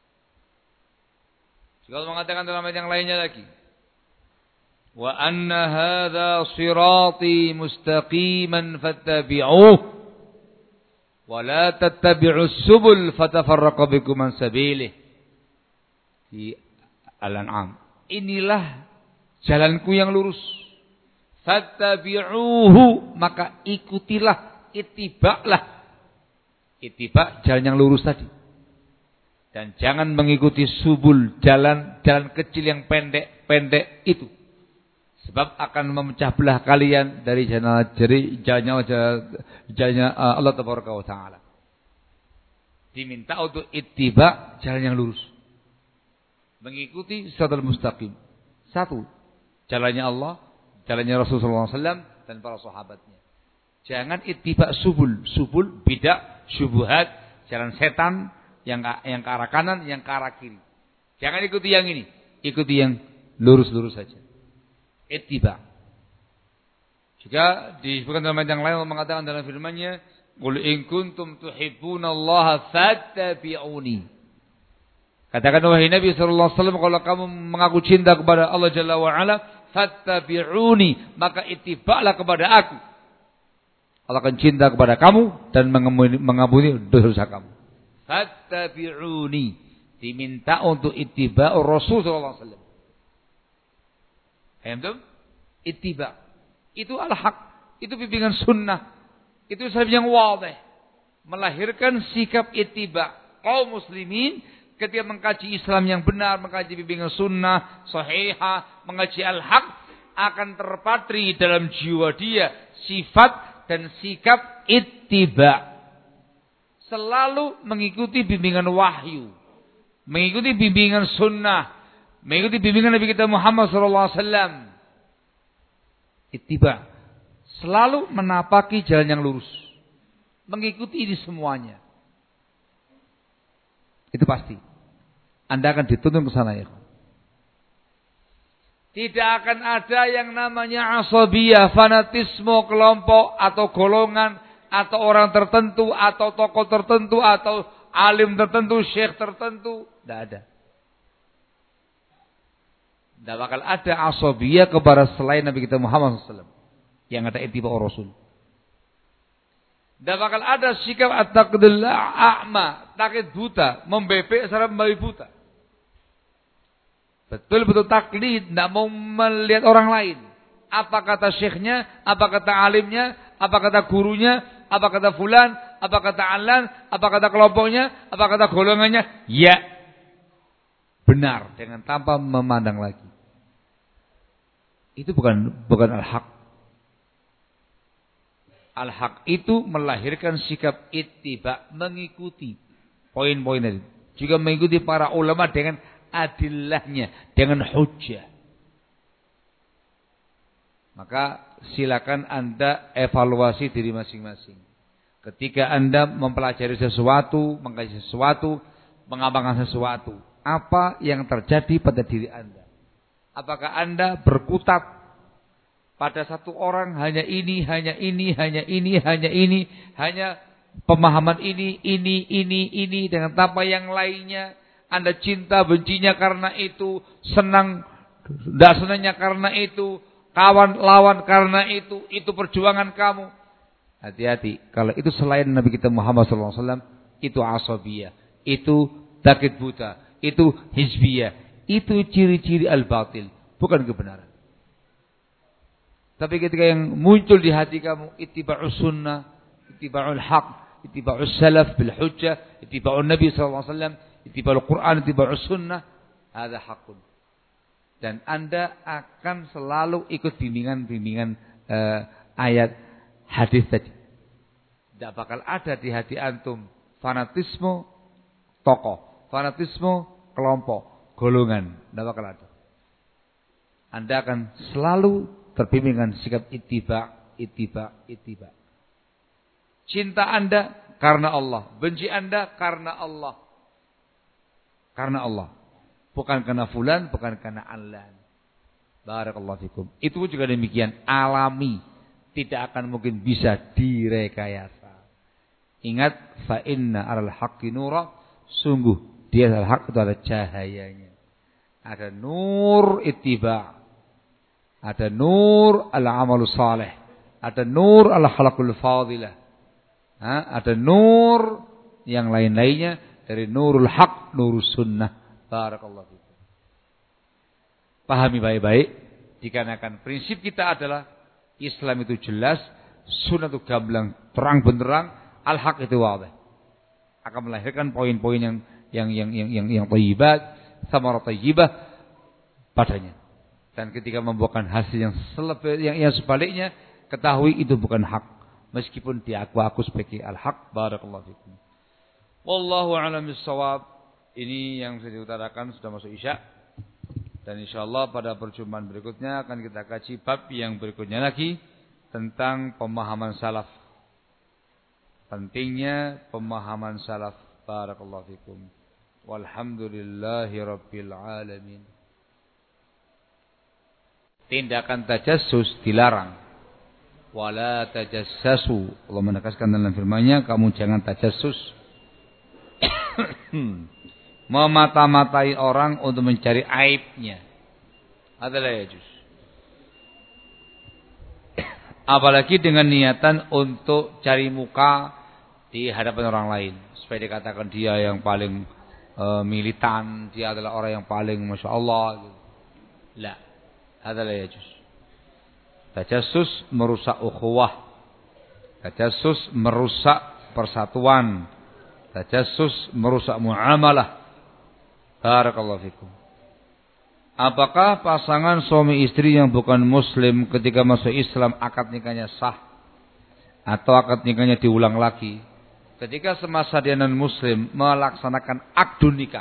Juga mengatakan dalam ayat yang lainnya lagi, wa anna hadza sirati mustaqiman fattabi'uh wa la tattabi'us subul fatafarraqa bikum an sabilih. Di Al-An'am. Inilah jalanku yang lurus. Fattabi'uhu, maka ikutilah, ittiba'lah. Ittiba' jalan yang lurus tadi. Dan jangan mengikuti subul, jalan kecil yang pendek itu. Sebab akan memecah belah kalian dari jalannya Allah Tabaraka wa Ta'ala. Diminta untuk ittiba' jalan yang lurus. Mengikuti siratal mustaqim. Satu, jalannya Allah, jalannya Rasulullah SAW dan para sahabatnya. Jangan ittiba' subul. Subul, bidah, syubhat, jalan setan, yang ke arah kanan, yang ke arah kiri. Jangan ikuti yang ini. Ikuti yang lurus-lurus saja. Ittiba'. Juga disebutkan dalam ayat yang lain, Allah mengatakan dalam firman-Nya, qul in kuntum tuhibbunallaha fattabi'uni. Katakan wahai Nabi sallallahu alaihi wasallam, kalau kamu mengaku cinta kepada Allah Jalla wa Ala, fattabi'uni, maka ittiba'lah kepada aku. Allah akan cinta kepada kamu dan mengampuni dosa kamu. Fattabi'uni, diminta untuk ittiba'ur Rasul sallallahu alaihi wasallam. Paham? Ittiba'. Itu al-haq, itu bimbingan sunnah. Itu Islam yang wadih. Melahirkan sikap ittiba'. Kaum muslimin ketika mengkaji Islam yang benar, mengkaji bimbingan sunnah sahihah, mengkaji al-haq, akan terpatri dalam jiwa dia sifat dan sikap ittiba'. selalu mengikuti bimbingan wahyu, mengikuti bimbingan sunnah, mengikuti bimbingan Nabi kita Muhammad SAW. Ittiba, selalu menapaki jalan yang lurus, mengikuti ini semuanya. Itu pasti. Anda akan dituntun ke sana ya. Tidak akan ada yang namanya asabiyah, fanatisme kelompok atau golongan atau orang tertentu atau tokoh tertentu atau alim tertentu, syekh tertentu. Tidak ada. Tidak bakal ada asabiyah kepada selain Nabi kita Muhammad SAW. Yang ada ittiba Rasul. Tidak bakal ada sikap at-taqdil a'ma, taklid buta, membebek secara membabi buta. Betul-betul taklid, tidak mau melihat orang lain. Apa kata syekhnya, apa kata alimnya, apa kata gurunya, apa kata fulan, apa kata alan, apa kata kelompoknya, apa kata golongannya. Ya, benar, dengan tanpa memandang lagi. Itu bukan al-haq. Al-haq itu melahirkan sikap ittiba, mengikuti poin-poin tadi. Juga mengikuti para ulama dengan adillahnya, dengan hujjah. Maka silakan Anda evaluasi diri masing-masing. Ketika Anda mempelajari sesuatu, mengkaji sesuatu, mengamalkan sesuatu, apa yang terjadi pada diri Anda? Apakah Anda berkutat pada satu orang, hanya ini, hanya ini, hanya ini, hanya ini, hanya pemahaman ini, dengan tanpa yang lainnya? Anda cinta bencinya karena itu, senang tidak senangnya karena itu, kawan lawan karena itu perjuangan kamu. Hati-hati, kalau itu selain Nabi kita Muhammad SAW, itu asabiyah, itu taklid buta, itu hizbiyah, itu ciri-ciri al-batil, bukan kebenaran. Tapi ketika yang muncul di hati kamu, ittiba'us sunnah, ittiba'ul haq, ittiba'us salaf bil hujjah, ittiba'un Nabi SAW, ittiba'ul Quran, ittiba'us sunnah, ada hakun. Dan Anda akan selalu ikut bimbingan-bimbingan ayat hadis tadi. Tidak bakal ada di hati antum fanatisme tokoh, fanatisme kelompok, golongan. Tidak bakal ada. Anda akan selalu terbimbing dengan sikap ittiba. Cinta Anda karena Allah, benci Anda karena Allah. Karena Allah. Bukan karena fulan, bukan karena alan. Barakallahu fikum. Itu juga demikian, alami. Tidak akan mungkin bisa direkayasa. Ingat, fa inna alal haqqi nura, sungguh dia al haq itu ada cahayanya. Ada nur ittiba. Ada nur al-amal salih. Ada nur al-khalaqul fadilah. Ada nur yang lain-lainnya dari nurul haq, nurus sunnah. Barakallahu fikum. Pahami baik-baik. Dikarenakan prinsip kita adalah Islam itu jelas, sunnah itu gamblang, terang benderang, al-haq itu wadih. Akan melahirkan poin-poin yang thayyibat, thamarah thayyibah padanya. Dan ketika membuahkan hasil yang sebaliknya, ketahui itu bukan hak, meskipun diaku sebagai al-haq. Barakallahu fikum. Wallahu a'lam bissawab. Ini yang saya diutarakan, sudah masuk Isya. Dan insyaallah pada perjumpaan berikutnya akan kita kaji bab yang berikutnya lagi tentang pemahaman salaf. Pentingnya pemahaman salaf. Barakallahu fikum. Walhamdulillahi rabbil alamin. Tindakan tajassus dilarang. Wala tajassasu. Allah menegaskan dalam firman-Nya, kamu jangan tajassus. Memata-matai orang untuk mencari aibnya adalah yajuz. Apalagi dengan niatan untuk cari muka di hadapan orang lain, supaya dikatakan dia yang paling militan, dia adalah orang yang paling masya Allah gitu. La, adalah yajuz. Tajassus merusak ukhuwah, tajassus merusak persatuan, tajassus merusak muamalah. Barakallahu fikum. Apakah pasangan suami istri yang bukan muslim ketika masuk Islam akad nikahnya sah? Atau akad nikahnya diulang lagi? ketika semasa dia non-muslim melaksanakan akad nikah,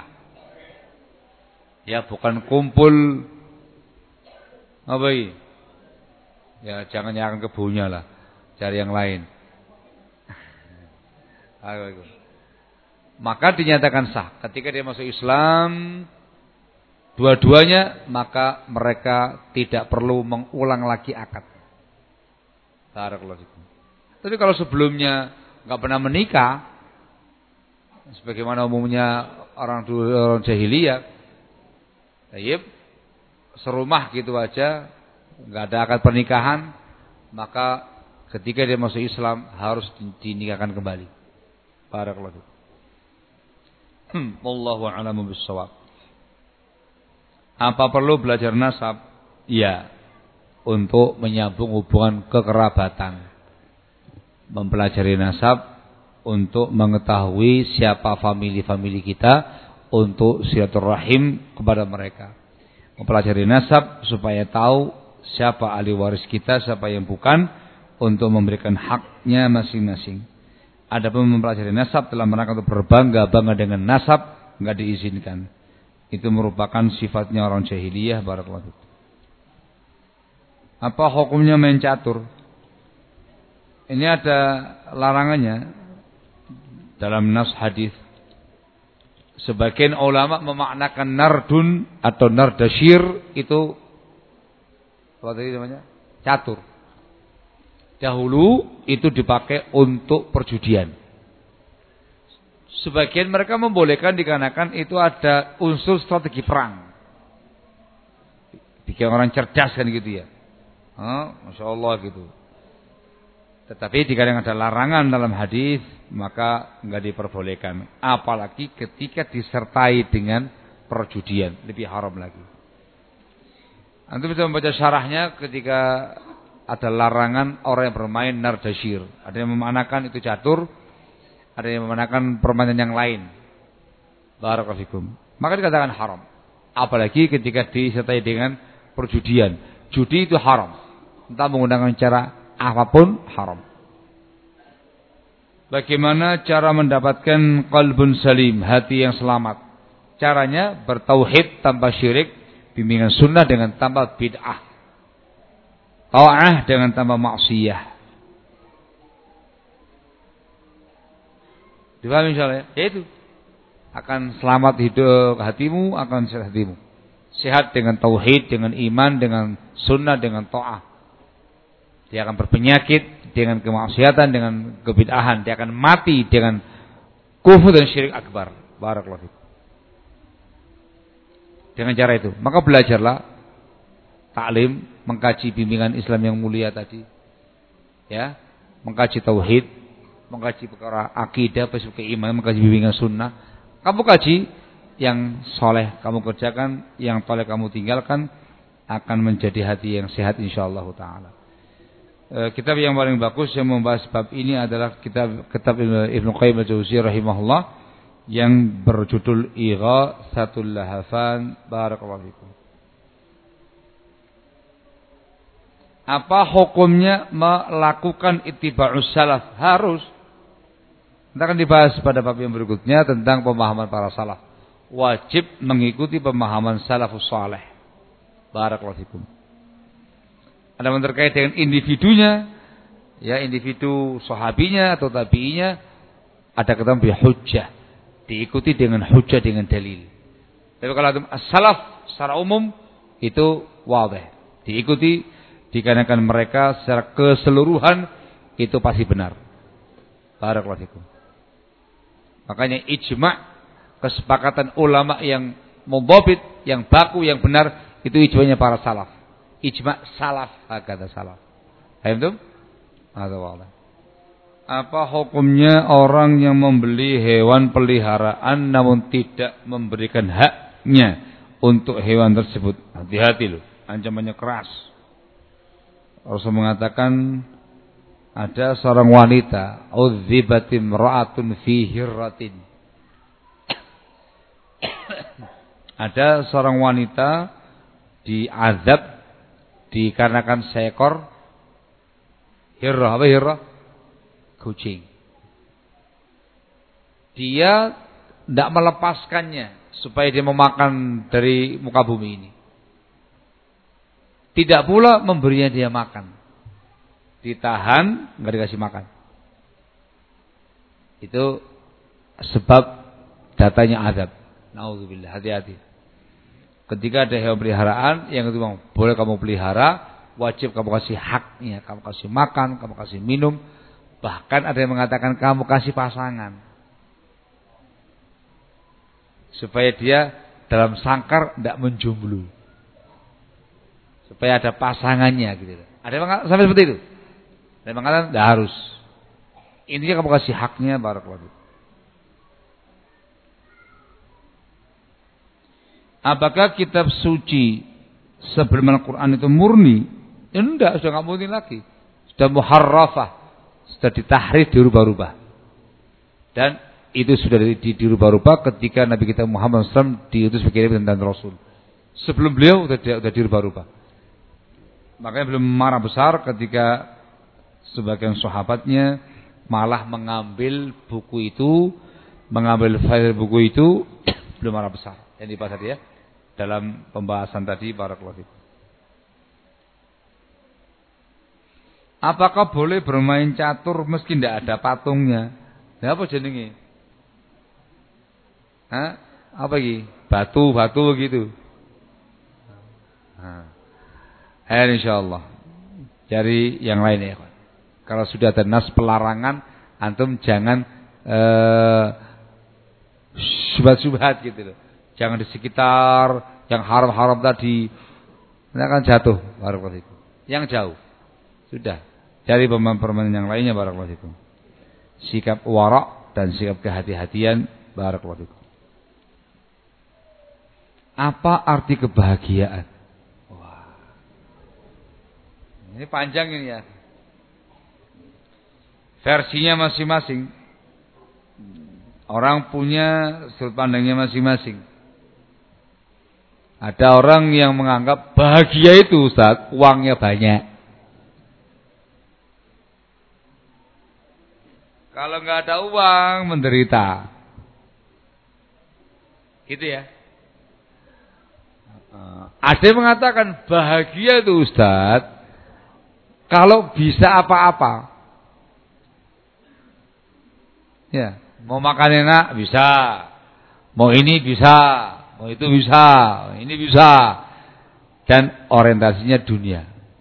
ya bukan kumpul apa ini? Ya jangan nyarang kebunya lah, cari yang lain. Maka dinyatakan sah ketika dia masuk Islam dua-duanya, maka mereka tidak perlu mengulang lagi akad. Barakallahu fikum. Tapi kalau sebelumnya enggak pernah menikah, sebagaimana umumnya orang jahiliyah, serumah gitu aja, enggak ada akad pernikahan, maka ketika dia masuk Islam harus dinikahkan kembali. Barakallahu fikum. Wallahu a'lamu bissawab. Apa perlu belajar nasab? Ya, untuk menyambung hubungan kekerabatan. Mempelajari nasab untuk mengetahui siapa famili-famili kita, untuk silaturahim kepada mereka. Mempelajari nasab supaya tahu siapa ahli waris kita, siapa yang bukan, untuk memberikan haknya masing-masing. Adapun mempelajari nasab dalam rangka untuk berbangga-bangga dengan nasab, enggak diizinkan. Itu merupakan sifatnya orang jahiliyah. Barakallahu fikum. Apa hukumnya main catur? Ini ada larangannya dalam nas hadis. Sebagian ulama memaknakan nardun atau nardasyir itu apa tadi namanya? Catur. Dahulu itu dipakai untuk perjudian. Sebagian mereka membolehkan dikarenakan itu ada unsur strategi perang. Bikin orang cerdas kan gitu ya. Masya Allah gitu. Tetapi jika ada larangan dalam hadis, maka enggak diperbolehkan. Apalagi ketika disertai dengan perjudian, lebih haram lagi. Antum bisa membaca syarahnya ketika ada larangan orang yang bermain nardasyir. Ada yang memanakan itu catur, ada yang memanakan permainan yang lain. Barakallahu fikum. Maka dikatakan haram. Apalagi ketika disertai dengan perjudian. Judi itu haram. Entah menggunakan cara apapun haram. Bagaimana cara mendapatkan qalbun salim, hati yang selamat? Caranya bertauhid tanpa syirik, bimbingan sunnah dengan tanpa bid'ah, ta'ah dengan tanpa maksiyah. Dipahami insyaallah ya? Itu akan selamat hidup hatimu, akan sehat hatimu. Sehat dengan tauhid, dengan iman, dengan sunnah, dengan ta'ah. Dia akan berpenyakit dengan kemaksiatan, dengan kebid'ahan. Dia akan mati dengan kufur dan syirik akbar. Barakallahu fikum. Dengan cara itu, maka belajarlah taklim, mengkaji bimbingan Islam yang mulia tadi. Ya, mengkaji tauhid, mengkaji perkara akidah, perkara iman, mengkaji bimbingan sunnah. Kamu kaji yang soleh kamu kerjakan, yang toleh kamu tinggalkan, akan menjadi hati yang sehat insyaallah taala. Kitab yang paling bagus yang membahas bab ini adalah kitab Ibnu Qayyim al-Jauziyah rahimahullah yang berjudul Ighatsatul Lahafan. Barakallahu fikum. Apa hukumnya melakukan ittiba'us salaf? Harus. Kita akan dibahas pada bab yang berikutnya tentang pemahaman para salaf. Wajib mengikuti pemahaman salafus saleh. Barakallahu fikum. Ada yang terkait dengan individunya, ya individu sahabinya atau tabi'inya, ada kata hujjah, diikuti dengan hujjah, dengan dalil. Tapi kalau as-salaf secara umum itu wadih, diikuti dikarenakan mereka secara keseluruhan itu pasti benar. Barakallahu fikum. Makanya ijma', kesepakatan ulama yang mudhabit, yang baku, yang benar, itu ijma'nya para salaf. Ijma' salaf, kata salaf. Paham tuh? Apa hukumnya orang yang membeli hewan peliharaan namun tidak memberikan haknya untuk hewan tersebut? Hati-hati loh, ancamannya keras. Rasul mengatakan ada seorang wanita, udzibatim ra'atun fi hirratin. Ada seorang wanita diazab dikarenakan seekor hirrah. Apa hirrah? Kucing. dia tidak melepaskannya supaya dia memakan dari muka bumi ini. Tidak pula memberinya dia makan. Ditahan, enggak dikasih makan. Itu sebab datanya azab. Nauzubillah, hati-hati. Ketika ada hewan peliharaan yang itu boleh kamu pelihara, wajib kamu kasih haknya, kamu kasih makan, kamu kasih minum. Bahkan ada yang mengatakan kamu kasih pasangan. Supaya dia dalam sangkar tidak menjomblo. Supaya ada pasangannya gitu. Ada yang mengatakan sampai seperti itu. Ada yang mengatakan tidak harus. Intinya kamu kasih haknya, barakallahu. Apakah kitab suci sebelum Al-Quran itu murni? Ya enggak, sudah enggak murni lagi. Sudah muharrafah, sudah ditahrif, dirubah-rubah. Dan itu sudah dirubah-rubah ketika Nabi kita Muhammad SAW diutus sebagai dan Rasul. Sebelum beliau sudah dirubah-rubah. Makanya belum marah besar ketika sebagian sahabatnya malah mengambil buku itu, mengambil file buku itu, belum marah besar. Yang dibahas tadi ya, dalam pembahasan tadi, barakallahu fikum. Apakah boleh bermain catur meski tidak ada patungnya? Nah, apa jenenge? Hah? Apa lagi? Batu gitu. Insyaallah. Cari yang lain ya. Kalau sudah ada nas pelarangan, antum jangan syubhat-syubhat gitu loh. Jangan di sekitar yang haram-haram tadi. Ini akan jatuh, barakallahu fikum. Yang jauh. Sudah. Cari permainan yang lainnya, barakallahu fikum. Sikap wara' dan sikap kehati-hatian, barakallahu fikum. Apa arti kebahagiaan? Wah. Ini panjang ini ya. Versinya masing-masing. Orang punya sudut pandangnya masing-masing. Ada orang yang menganggap bahagia itu, Ustaz, uangnya banyak. Kalau nggak ada uang, menderita. Gitu ya. Ada yang mengatakan bahagia itu, Ustaz, kalau bisa apa-apa. Ya, mau makan enak bisa, mau ini bisa, mau itu bisa, ini bisa, dan orientasinya dunia.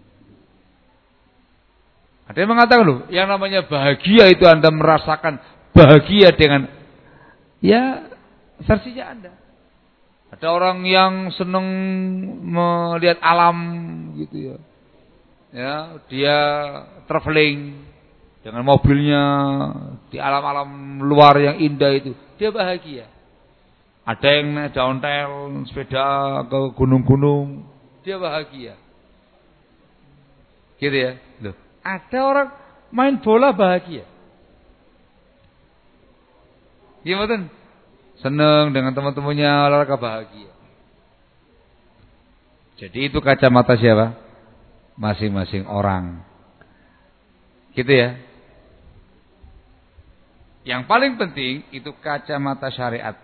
Ada yang mengatakan loh, yang namanya bahagia itu Anda merasakan bahagia dengan ya versinya Anda. Ada orang yang senang melihat alam gitu ya. Ya, dia traveling dengan mobilnya di alam-alam luar yang indah itu, dia bahagia. Ada yang naik ontel, sepeda ke gunung-gunung, dia bahagia. Gitu ya. Loh, ada orang main bola bahagia. Gimana? Senang dengan teman-temannya, olahraga, bahagia. Jadi itu kacamata siapa? Masing-masing orang. Gitu ya. Yang paling penting itu kacamata syariat.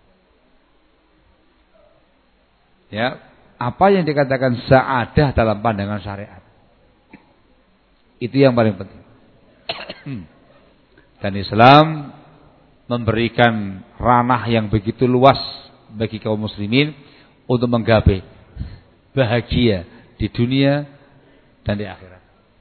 Ya, apa yang dikatakan sa'adah dalam pandangan syariat. Itu yang paling penting. Dan Islam memberikan ranah yang begitu luas bagi kaum muslimin untuk menggapai bahagia di dunia dan di akhirat.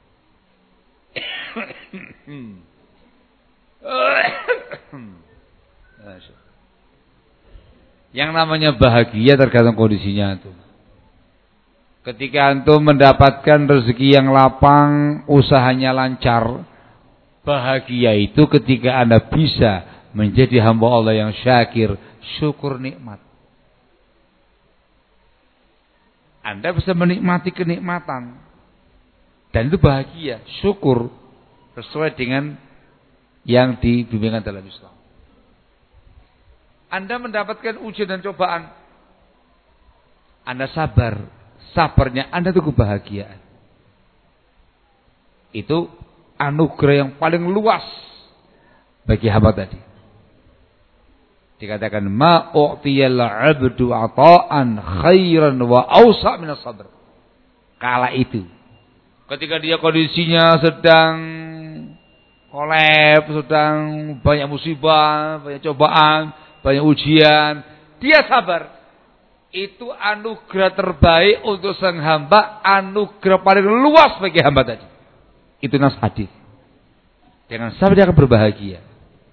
Yang namanya bahagia tergantung kondisinya antum. Ketika antum mendapatkan rezeki yang lapang, usahanya lancar, bahagia itu ketika Anda bisa menjadi hamba Allah yang syakir, syukur nikmat. Anda bisa menikmati kenikmatan, dan itu bahagia, syukur sesuai dengan yang dibimbingkan dalam Islam. Anda mendapatkan ujian dan cobaan, Anda sabar, sabarnya Anda itu kebahagiaan. Itu anugerah yang paling luas bagi hamba tadi. Dikatakan ma u'tiyal 'abdu 'ata'an khairan wa awsa' minas sabr. Kala itu ketika dia kondisinya sedang kolab, sedang banyak musibah, banyak cobaan, banyak ujian, dia sabar. Itu anugerah terbaik untuk sang hamba, anugerah paling luas bagi hamba tadi. Itu nas hadis. Dengan sabar dia akan berbahagia.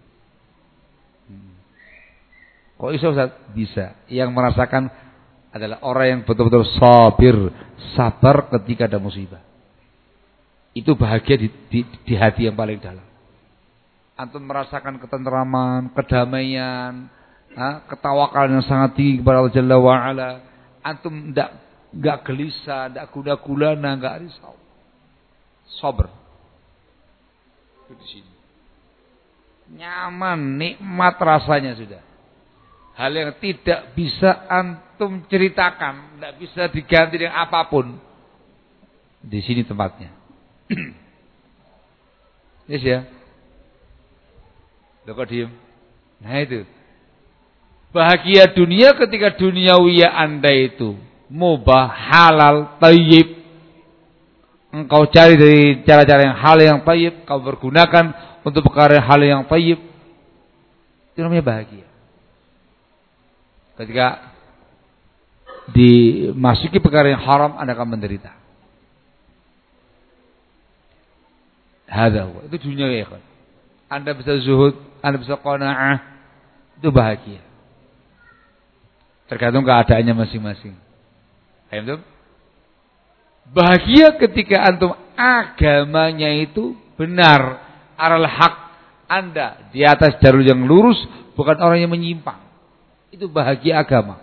Kok bisa Ustaz? Bisa. Yang merasakan adalah orang yang betul-betul sabir, sabar ketika ada musibah. Itu bahagia di hati yang paling dalam. Antum merasakan ketenteraman, kedamaian, ketawakan yang sangat tinggi kepada Allah Jalla wa Ala. Antum enggak gelisah, enggak guna-gulana, enggak risau. Sabar. Itu di sini. Nyaman, nikmat rasanya sudah. Hal yang tidak bisa antum ceritakan, tidak bisa diganti dengan apapun. Di sini tempatnya. Yes ya. Loh kok diem? Nah itu. Bahagia dunia ketika duniawiya Anda itu mubah, halal, thayyib. Engkau cari dari cara-cara yang hal yang thayyib, kau bergunakan untuk perkara hal yang thayyib. Itu namanya bahagia. Ketika dimasuki perkara yang haram, Anda akan menderita. Hadza itu dunia ya kan. Anda bisa zuhud, Anda bisa qanaah, itu bahagia. Tergantung keadaannya masing-masing. Paham? Bahagia ketika antum agamanya itu benar, aral haq. Anda di atas jalur yang lurus, bukan orang yang menyimpang. Itu bahagia agama.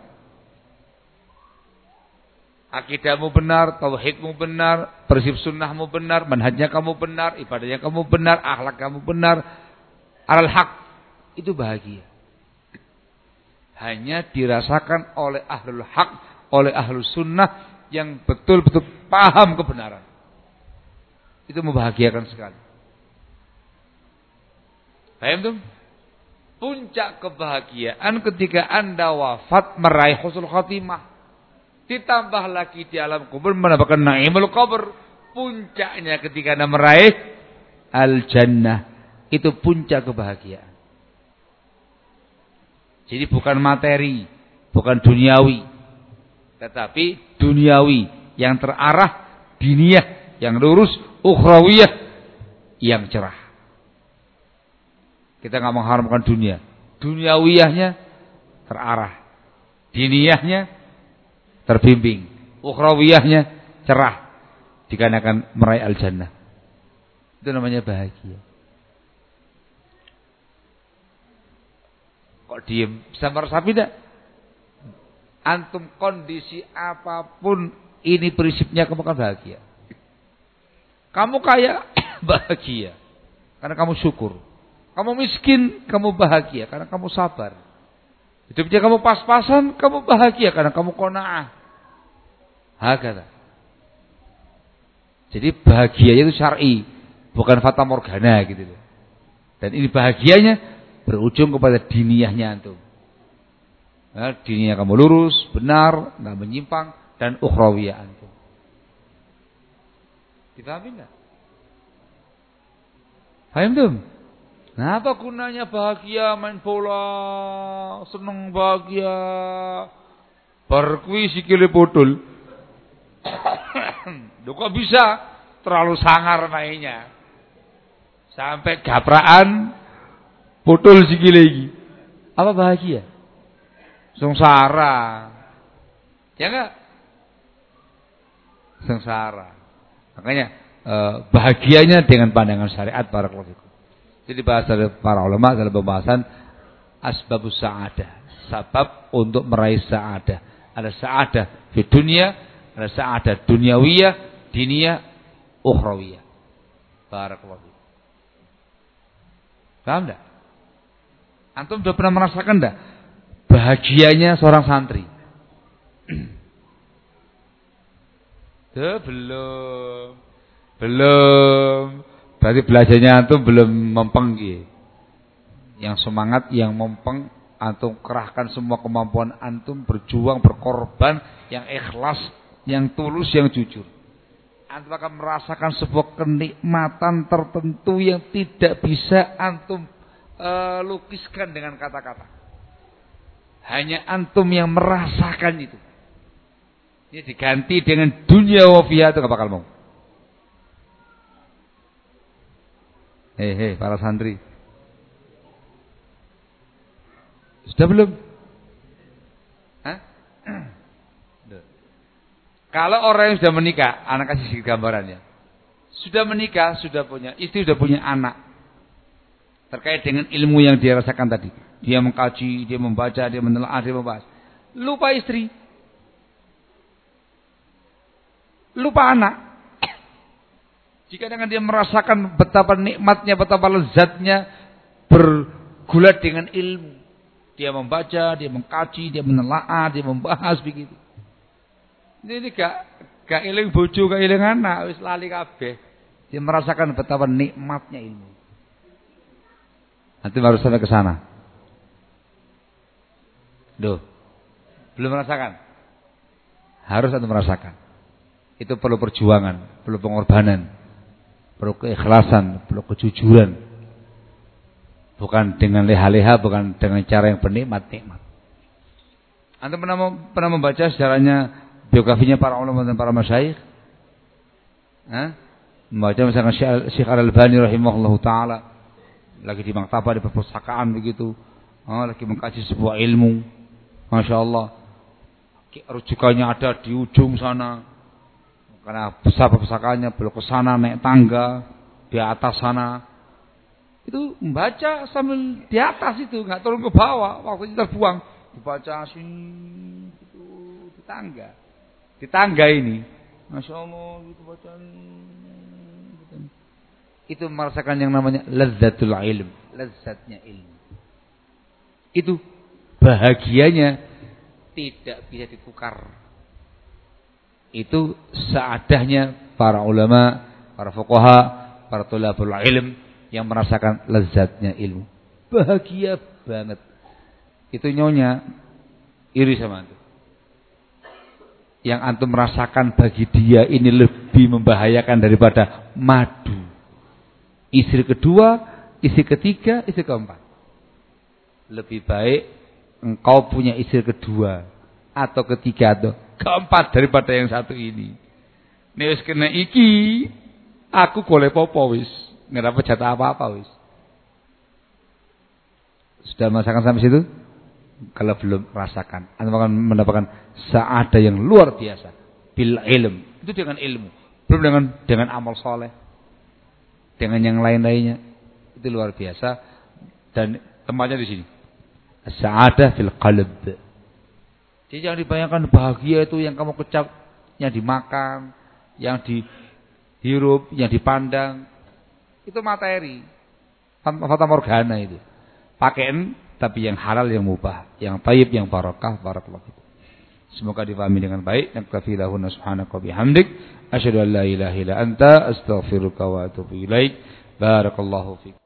Akidahmu benar, tauhidmu benar, prinsip sunnahmu benar, manhajnya kamu benar, ibadahnya kamu benar, akhlak kamu benar, alal haq. Itu bahagia. Hanya dirasakan oleh ahlul haq, oleh ahlus sunnah yang betul-betul paham kebenaran. Itu membahagiakan sekali. Paham tuh? Puncak kebahagiaan ketika Anda wafat meraih husnul khatimah. Ditambah lagi di alam kubur mendapatkan naimul qabr. Puncaknya ketika Anda meraih al-jannah. Itu puncak kebahagiaan. Jadi bukan materi, bukan duniawi. Tetapi duniawi yang terarah, diniyah yang lurus, ukhrawiyah yang cerah. Kita nggak mengharamkan dunia. Duniawiyahnya terarah. Diniyahnya terbimbing. Ukhrawiyahnya cerah. Dikarenakan meraih al-jannah. Itu namanya bahagia. Kok diem? Bisa meresapi tidak? Antum kondisi apapun, ini prinsipnya kamu akan bahagia. Kamu kaya, bahagia. Karena kamu syukur. Kamu miskin, kamu bahagia karena kamu sabar. Hidupnya kamu pas-pasan, kamu bahagia karena kamu qanaah. Hakata. Jadi bahagia itu syar'i, bukan fata morgana gitu. Dan ini bahagianya berujung kepada diniyahnya antum. Nah, diniyah kamu lurus, benar, enggak menyimpang, dan ukhrawiyah antum. Dipahami enggak? Paham tuh? Nah, apa gunanya bahagia main bola, seneng bahagia, berkuis sikile putul. Duh kok bisa terlalu sangar mainnya. Sampai gapraan putul sikile iki. Apa bahagia? Sengsara. Ya enggak? Sengsara. Makanya bahagianya dengan pandangan syariat barakallahu fikum. Jadi bahasa para ulama dalam pembahasan asbabus sa'adah, sebab untuk meraih sa'adah. Ada sa'adah di dunia, ada sa'adah duniawiyah, diniyah, ukhrawiyah. Barakallahu. Paham enggak? Antum sudah pernah merasakan enggak bahagianya seorang santri? Belum. Berarti belajarnya antum belum mempeng. Yang semangat, yang mempeng Antum kerahkan semua kemampuan antum, berjuang, berkorban, yang ikhlas, yang tulus, yang jujur. Antum akan merasakan sebuah kenikmatan tertentu yang tidak bisa antum lukiskan dengan kata-kata. Hanya antum yang merasakan itu. Ini diganti dengan dunia wa fiha, itu gak bakal mau. Hei para santri, sudah belum? Hah? Kalau orang yang sudah menikah, anak kasih sedikit gambarannya. Sudah menikah, sudah punya istri, sudah punya anak. Terkait dengan ilmu yang dia rasakan tadi. Dia mengkaji, dia membaca, dia menelaah, dia membahas. Lupa istri. Lupa anak. Jika dengan dia merasakan betapa nikmatnya, betapa lezatnya bergulat dengan ilmu. Dia membaca, dia mengkaji, dia menelaah, dia membahas begitu. Ini gak eling bojo, gak eling anak, wis lali kabeh. Dia merasakan betapa nikmatnya ilmu. Nanti baru sampai ke sana. Duh. Belum merasakan? Harus antum merasakan. Itu perlu perjuangan, perlu pengorbanan, perlu keikhlasan, perlu kejujuran. Bukan dengan leha-leha, bukan dengan cara yang bernikmat-nikmat. Anda pernah membaca sejarahnya, biografinya para ulama dan para masyayikh? Membaca misalkan Syekh Al-Albani rahimahullahu ta'ala. Lagi di maktabah, di perpustakaan begitu. Lagi mengkaji sebuah ilmu. Masya Allah. Rujukannya ada di ujung sana. Karena besar perpustakaannya, belok ke sana, naik tangga. Di atas sana. Itu membaca sambil di atas itu, nggak turun ke bawah, waktu itu terbuang, dibaca sini, itu di tangga. Di tangga ini, Masya Allah, itu bacaan. Itu merasakan yang namanya lazzatul ilm, lezatnya ilmu. Itu bahagianya tidak bisa ditukar. Itu seadahnya para ulama, para fuqaha, para thalabul ilm yang merasakan lezatnya ilmu. Bahagia banget. Itu nyonya iri sama antum. Yang antum merasakan bagi dia ini lebih membahayakan daripada madu. Istri kedua, istri ketiga, istri keempat. Lebih baik engkau punya istri kedua atau ketiga atau keempat daripada yang satu ini. Nek wis kena iki, aku golek popo wis. Nggak dapat jatah apa-apa wis. Sudah merasakan sampai situ? Kalau belum rasakan, Anda akan mendapatkan sa'adah yang luar biasa. Bil ilm, itu dengan ilmu. Belum dengan amal soleh, dengan yang lain-lainnya. Itu luar biasa. Dan tempatnya di sini. Sa'adah fil qalb. Jadi jangan dibayangkan bahagia itu yang kamu kecap, yang dimakan, yang dihirup, yang dipandang. Itu materi, fata morgana itu. Pakaian tapi yang halal, yang mubah, yang thayyib, yang barakah, barakallahu fikum. Semoga difahami dengan baik. Nakfilahun subhanaka bihamdik, asyhadu an la ilaha illa anta, astaghfiruka wa atubu ilaik. Barakallahu fikum.